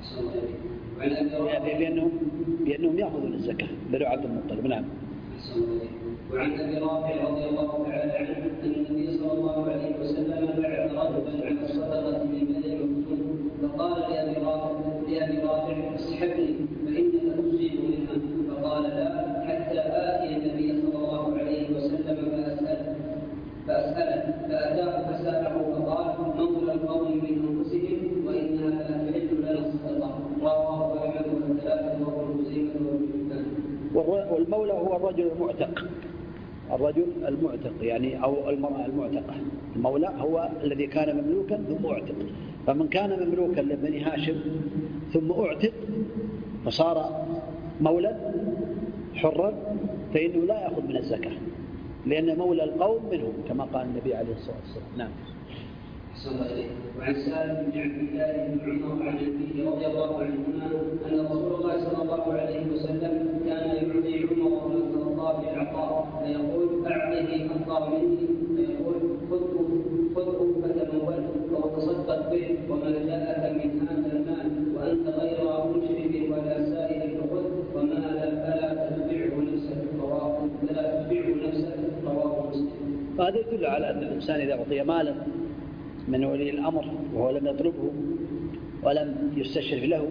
بأنهم, بأنهم يأخذون الزكاة بني عبد المطلب. نعم. وعن ابي رافع رضي الله تعالى عنه ان النبي صلى الله عليه وسلم بعث رجلا على الصدقه من بني مكتوم، فقال لابي رافع لابي رافع اسحبني فانك تصيب منها، فقال لا حتى اتي النبي صلى الله عليه وسلم فاساله فاساله فاتاه فساله فقال مولى القوم من انفسهم وانها لا تحل لنا الصدقه، رواه احمد والثلاثه وابن خزيمه وابن حبان. والمولى هو الرجل المعتق، الرجل المعتق يعني أو المرأة المعتقة. المولى هو الذي كان مملوكا ثم اعتق، فمن كان مملوكا لبني هاشم ثم أعتق فصار مولا حرا فإنه لا يأخذ من الزكاة، لأن مولى القوم منهم كما قال النبي عليه الصلاة والسلام. نعم. وعن سالم بن عبد الله بن عمر عن أبيه رضي الله عنهما أن رسول الله صلى الله عليه وسلم كان يعطي عمر بن الخطاب العطاء فيقول أعطه أعطى مني، فيقول خذه خذه فتموله أو تصدق به، وما جاءك من هذا المال وأنت غير مشرك ولا سائل فخذ، وما لا فلا تتبعه نفسك رواه فلا تتبعه نفسك رواه مسلم. وهذا يدل على أن الإنسان إذا أعطي مالا من ولي الأمر وهو لم يطلبه ولم يستشرف له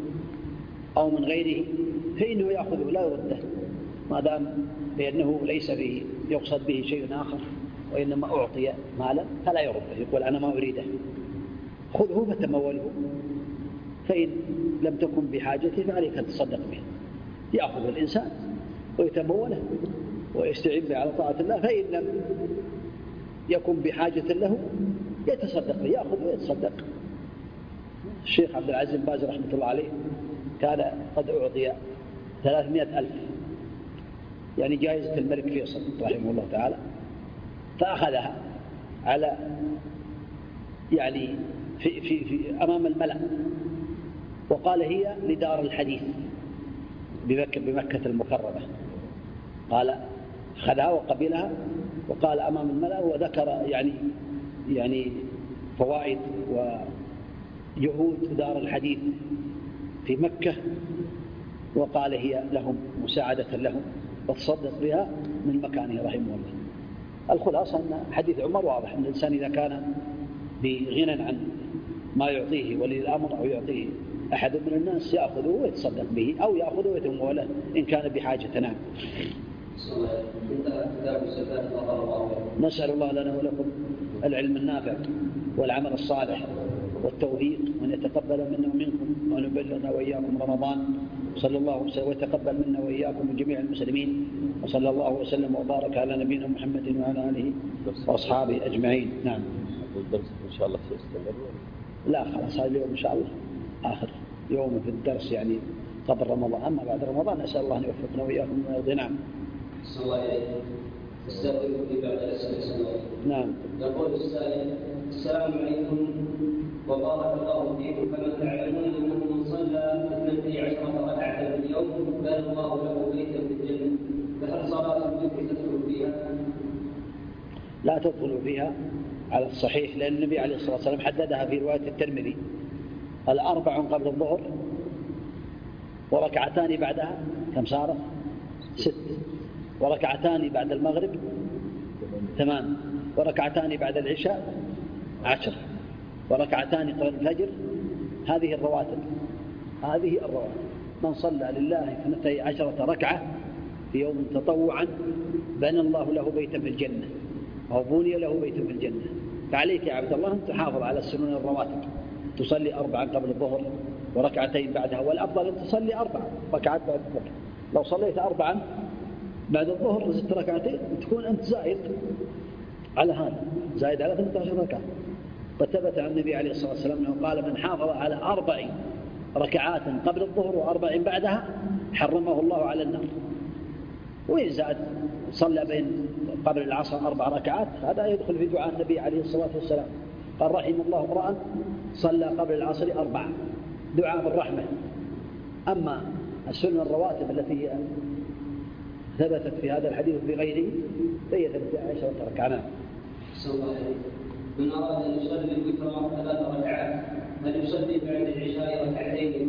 أو من غيره فإنه يأخذه لا يرده، ما دام لأنه ليس به يقصد به شيء آخر وإنما أعطي مالا فلا يرده، يقول أنا ما أريده، خذه فتموله، فإن لم تكن بحاجته فعليك أن تصدق به. يأخذ الإنسان ويتموله ويستعين به على طاعة الله، فإن لم يكن بحاجة له يتصدق به، يأخذ ويتصدق. الشيخ عبد العزيز بن باز رحمة الله عليه كان قد أعطي ثلاثمائة ألف، يعني جائزة الملك فيصل رحمه الله تعالى، فأخذها على يعني في في في أمام الملأ وقال هي لدار الحديث بمكة, بمكة المكرمة، قال خذها وقبلها وقال أمام الملأ وذكر يعني يعني فوائد وجهود دار الحديث في مكة، وقال هي لهم مساعدة لهم وتصدق بها من مكانه رحمه الله. الخلاصة أن حديث عمر واضح أن الإنسان إذا كان بغنى عن ما يعطيه ولي الأمر أو يعطيه أحد من الناس يأخذه ويتصدق به أو يأخذه ويتموله إن كان بحاجة. نعم. نسأل الله لنا ولكم العلم النافع والعمل الصالح والتوفيق، وأن يتقبل منا ومنكم، وأن يبلغنا وإياكم رمضان، صلى الله وسلم ويتقبل منا وإياكم من جميع المسلمين، وصلى الله وسلم وبارك على نبينا محمد وعلى آله وأصحابه أجمعين. نعم. الدرس إن شاء الله سيستمر؟ لا خلاص، هذا اليوم إن شاء الله آخر يوم في الدرس يعني قبل رمضان، أما بعد رمضان نسأل الله أن يوفقنا وإياكم من الأرض. نعم. صلى الله عليه استغفر في بعض الأسئلة. نعم. يقول السائل: السلام عليكم وبارك الله فيكم، كما تعلمون أنه من صلى اثنتي عشرة ركعة في اليوم بنى الله له بيتا في الجنة، فهل صلاة الوتر تدخل فيها؟ لا تدخل فيها على الصحيح، لأن النبي عليه الصلاة والسلام حددها في رواية الترمذي: الأربع قبل الظهر وركعتان بعدها، كم صارت؟ ست، وركعتان بعد المغرب ثمان، وركعتان بعد العشاء عشر، وركعتان قبل الفجر. هذه الرواتب، هذه الرواتب. من صلى لله اثنتي عشرة ركعة في يوم تطوعا بنى الله له بيتا في الجنة أو بني له بيتا في الجنة. فعليك يا عبد الله أن تحافظ على السنن الرواتب، تصلي أربعا قبل الظهر وركعتين بعدها، والأفضل أن تصلي أربع ركعات بعد الظهر. لو صليت أربعا بعد الظهر وزدت ركعتين تكون أنت زائد على هذا، زائد على ثلاثة عشر ركعة. قد ثبت عن النبي عليه الصلاة والسلام أنه قال: من حافظ على أربع ركعات قبل الظهر وأربع بعدها حرمه الله على النار. وإن زاد صلى بين قبل العصر أربع ركعات هذا يدخل في دعاء النبي عليه الصلاة والسلام، قال: رحم الله امرأ صلى قبل العصر أربعة، دعاء بالرحمة. أما السنن الرواتب التي ثبتت في هذا الحديث بغيره فهي ثلاث عشرة ركعة. من أراد أن يصلي الوتر ثلاث ركعات هل يصلي بعد العشاء ركعتين؟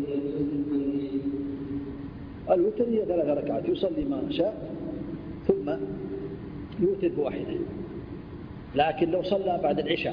الوتر هي ثلاث ركعات، يصلي ما شاء ثم يوتر بواحدة. لكن لو صلى بعد العشاء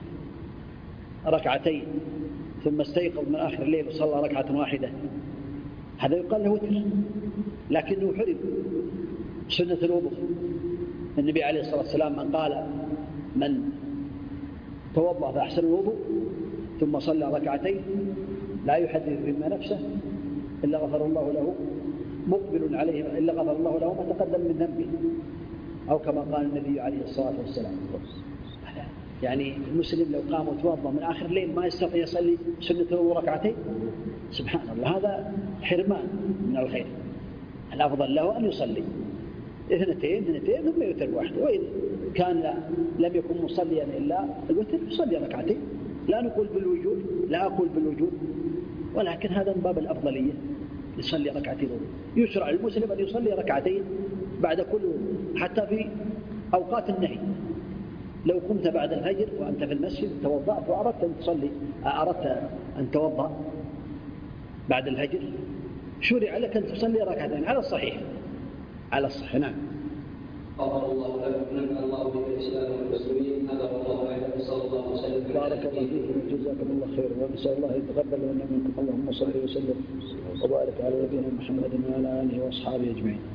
ركعتين ثم استيقظ من آخر الليل وصلى ركعة واحدة هذا يقال له وتر، لكنه حرم سنة الوضوء. النبي عليه الصلاة والسلام من قال: من توضأ فأحسن الوضوء ثم صلى ركعتين لا يحدث بما نفسه إلا غفر الله له مقبل عليه إلا غفر الله له ما تقدم من ذنبه، أو كما قال النبي عليه الصلاة والسلام. يعني المسلم لو قام وتوضأ من آخر الليل ما يستطيع يصلي سنة الوضوء ركعتين، سبحان الله، هذا حرمان من الخير. الأفضل له أن يصلي اثنتين اثنتين ثم يوتر واحدة، وإن كان لا لم يكن مصليا إلا الوتر يصلي ركعتين. لا نقول بالوجود، لا أقول بالوجود، ولكن هذا من باب الأفضلية، يصلي ركعتين. يشرع المسلم أن يصلي ركعتين بعد كل وضوء، حتى في أوقات النهي. لو قمت بعد الفجر وأنت في المسجد توضأت وأردت أن تصلي، أردت أن توضأ بعد الفجر، شرع لك أن تصلي ركعتين على الصحيح، على الصحيح. نعم. غفر الله لكم، نفع الله بك الإسلام والمسلمين. هذا والله أعلم، صلى الله وسلم. بارك الله فيكم وجزاكم الله خير، ونسأل الله يتقبل منا منكم. اللهم صل وسلم وبارك على نبينا محمد وعلى آله وأصحابه أجمعين.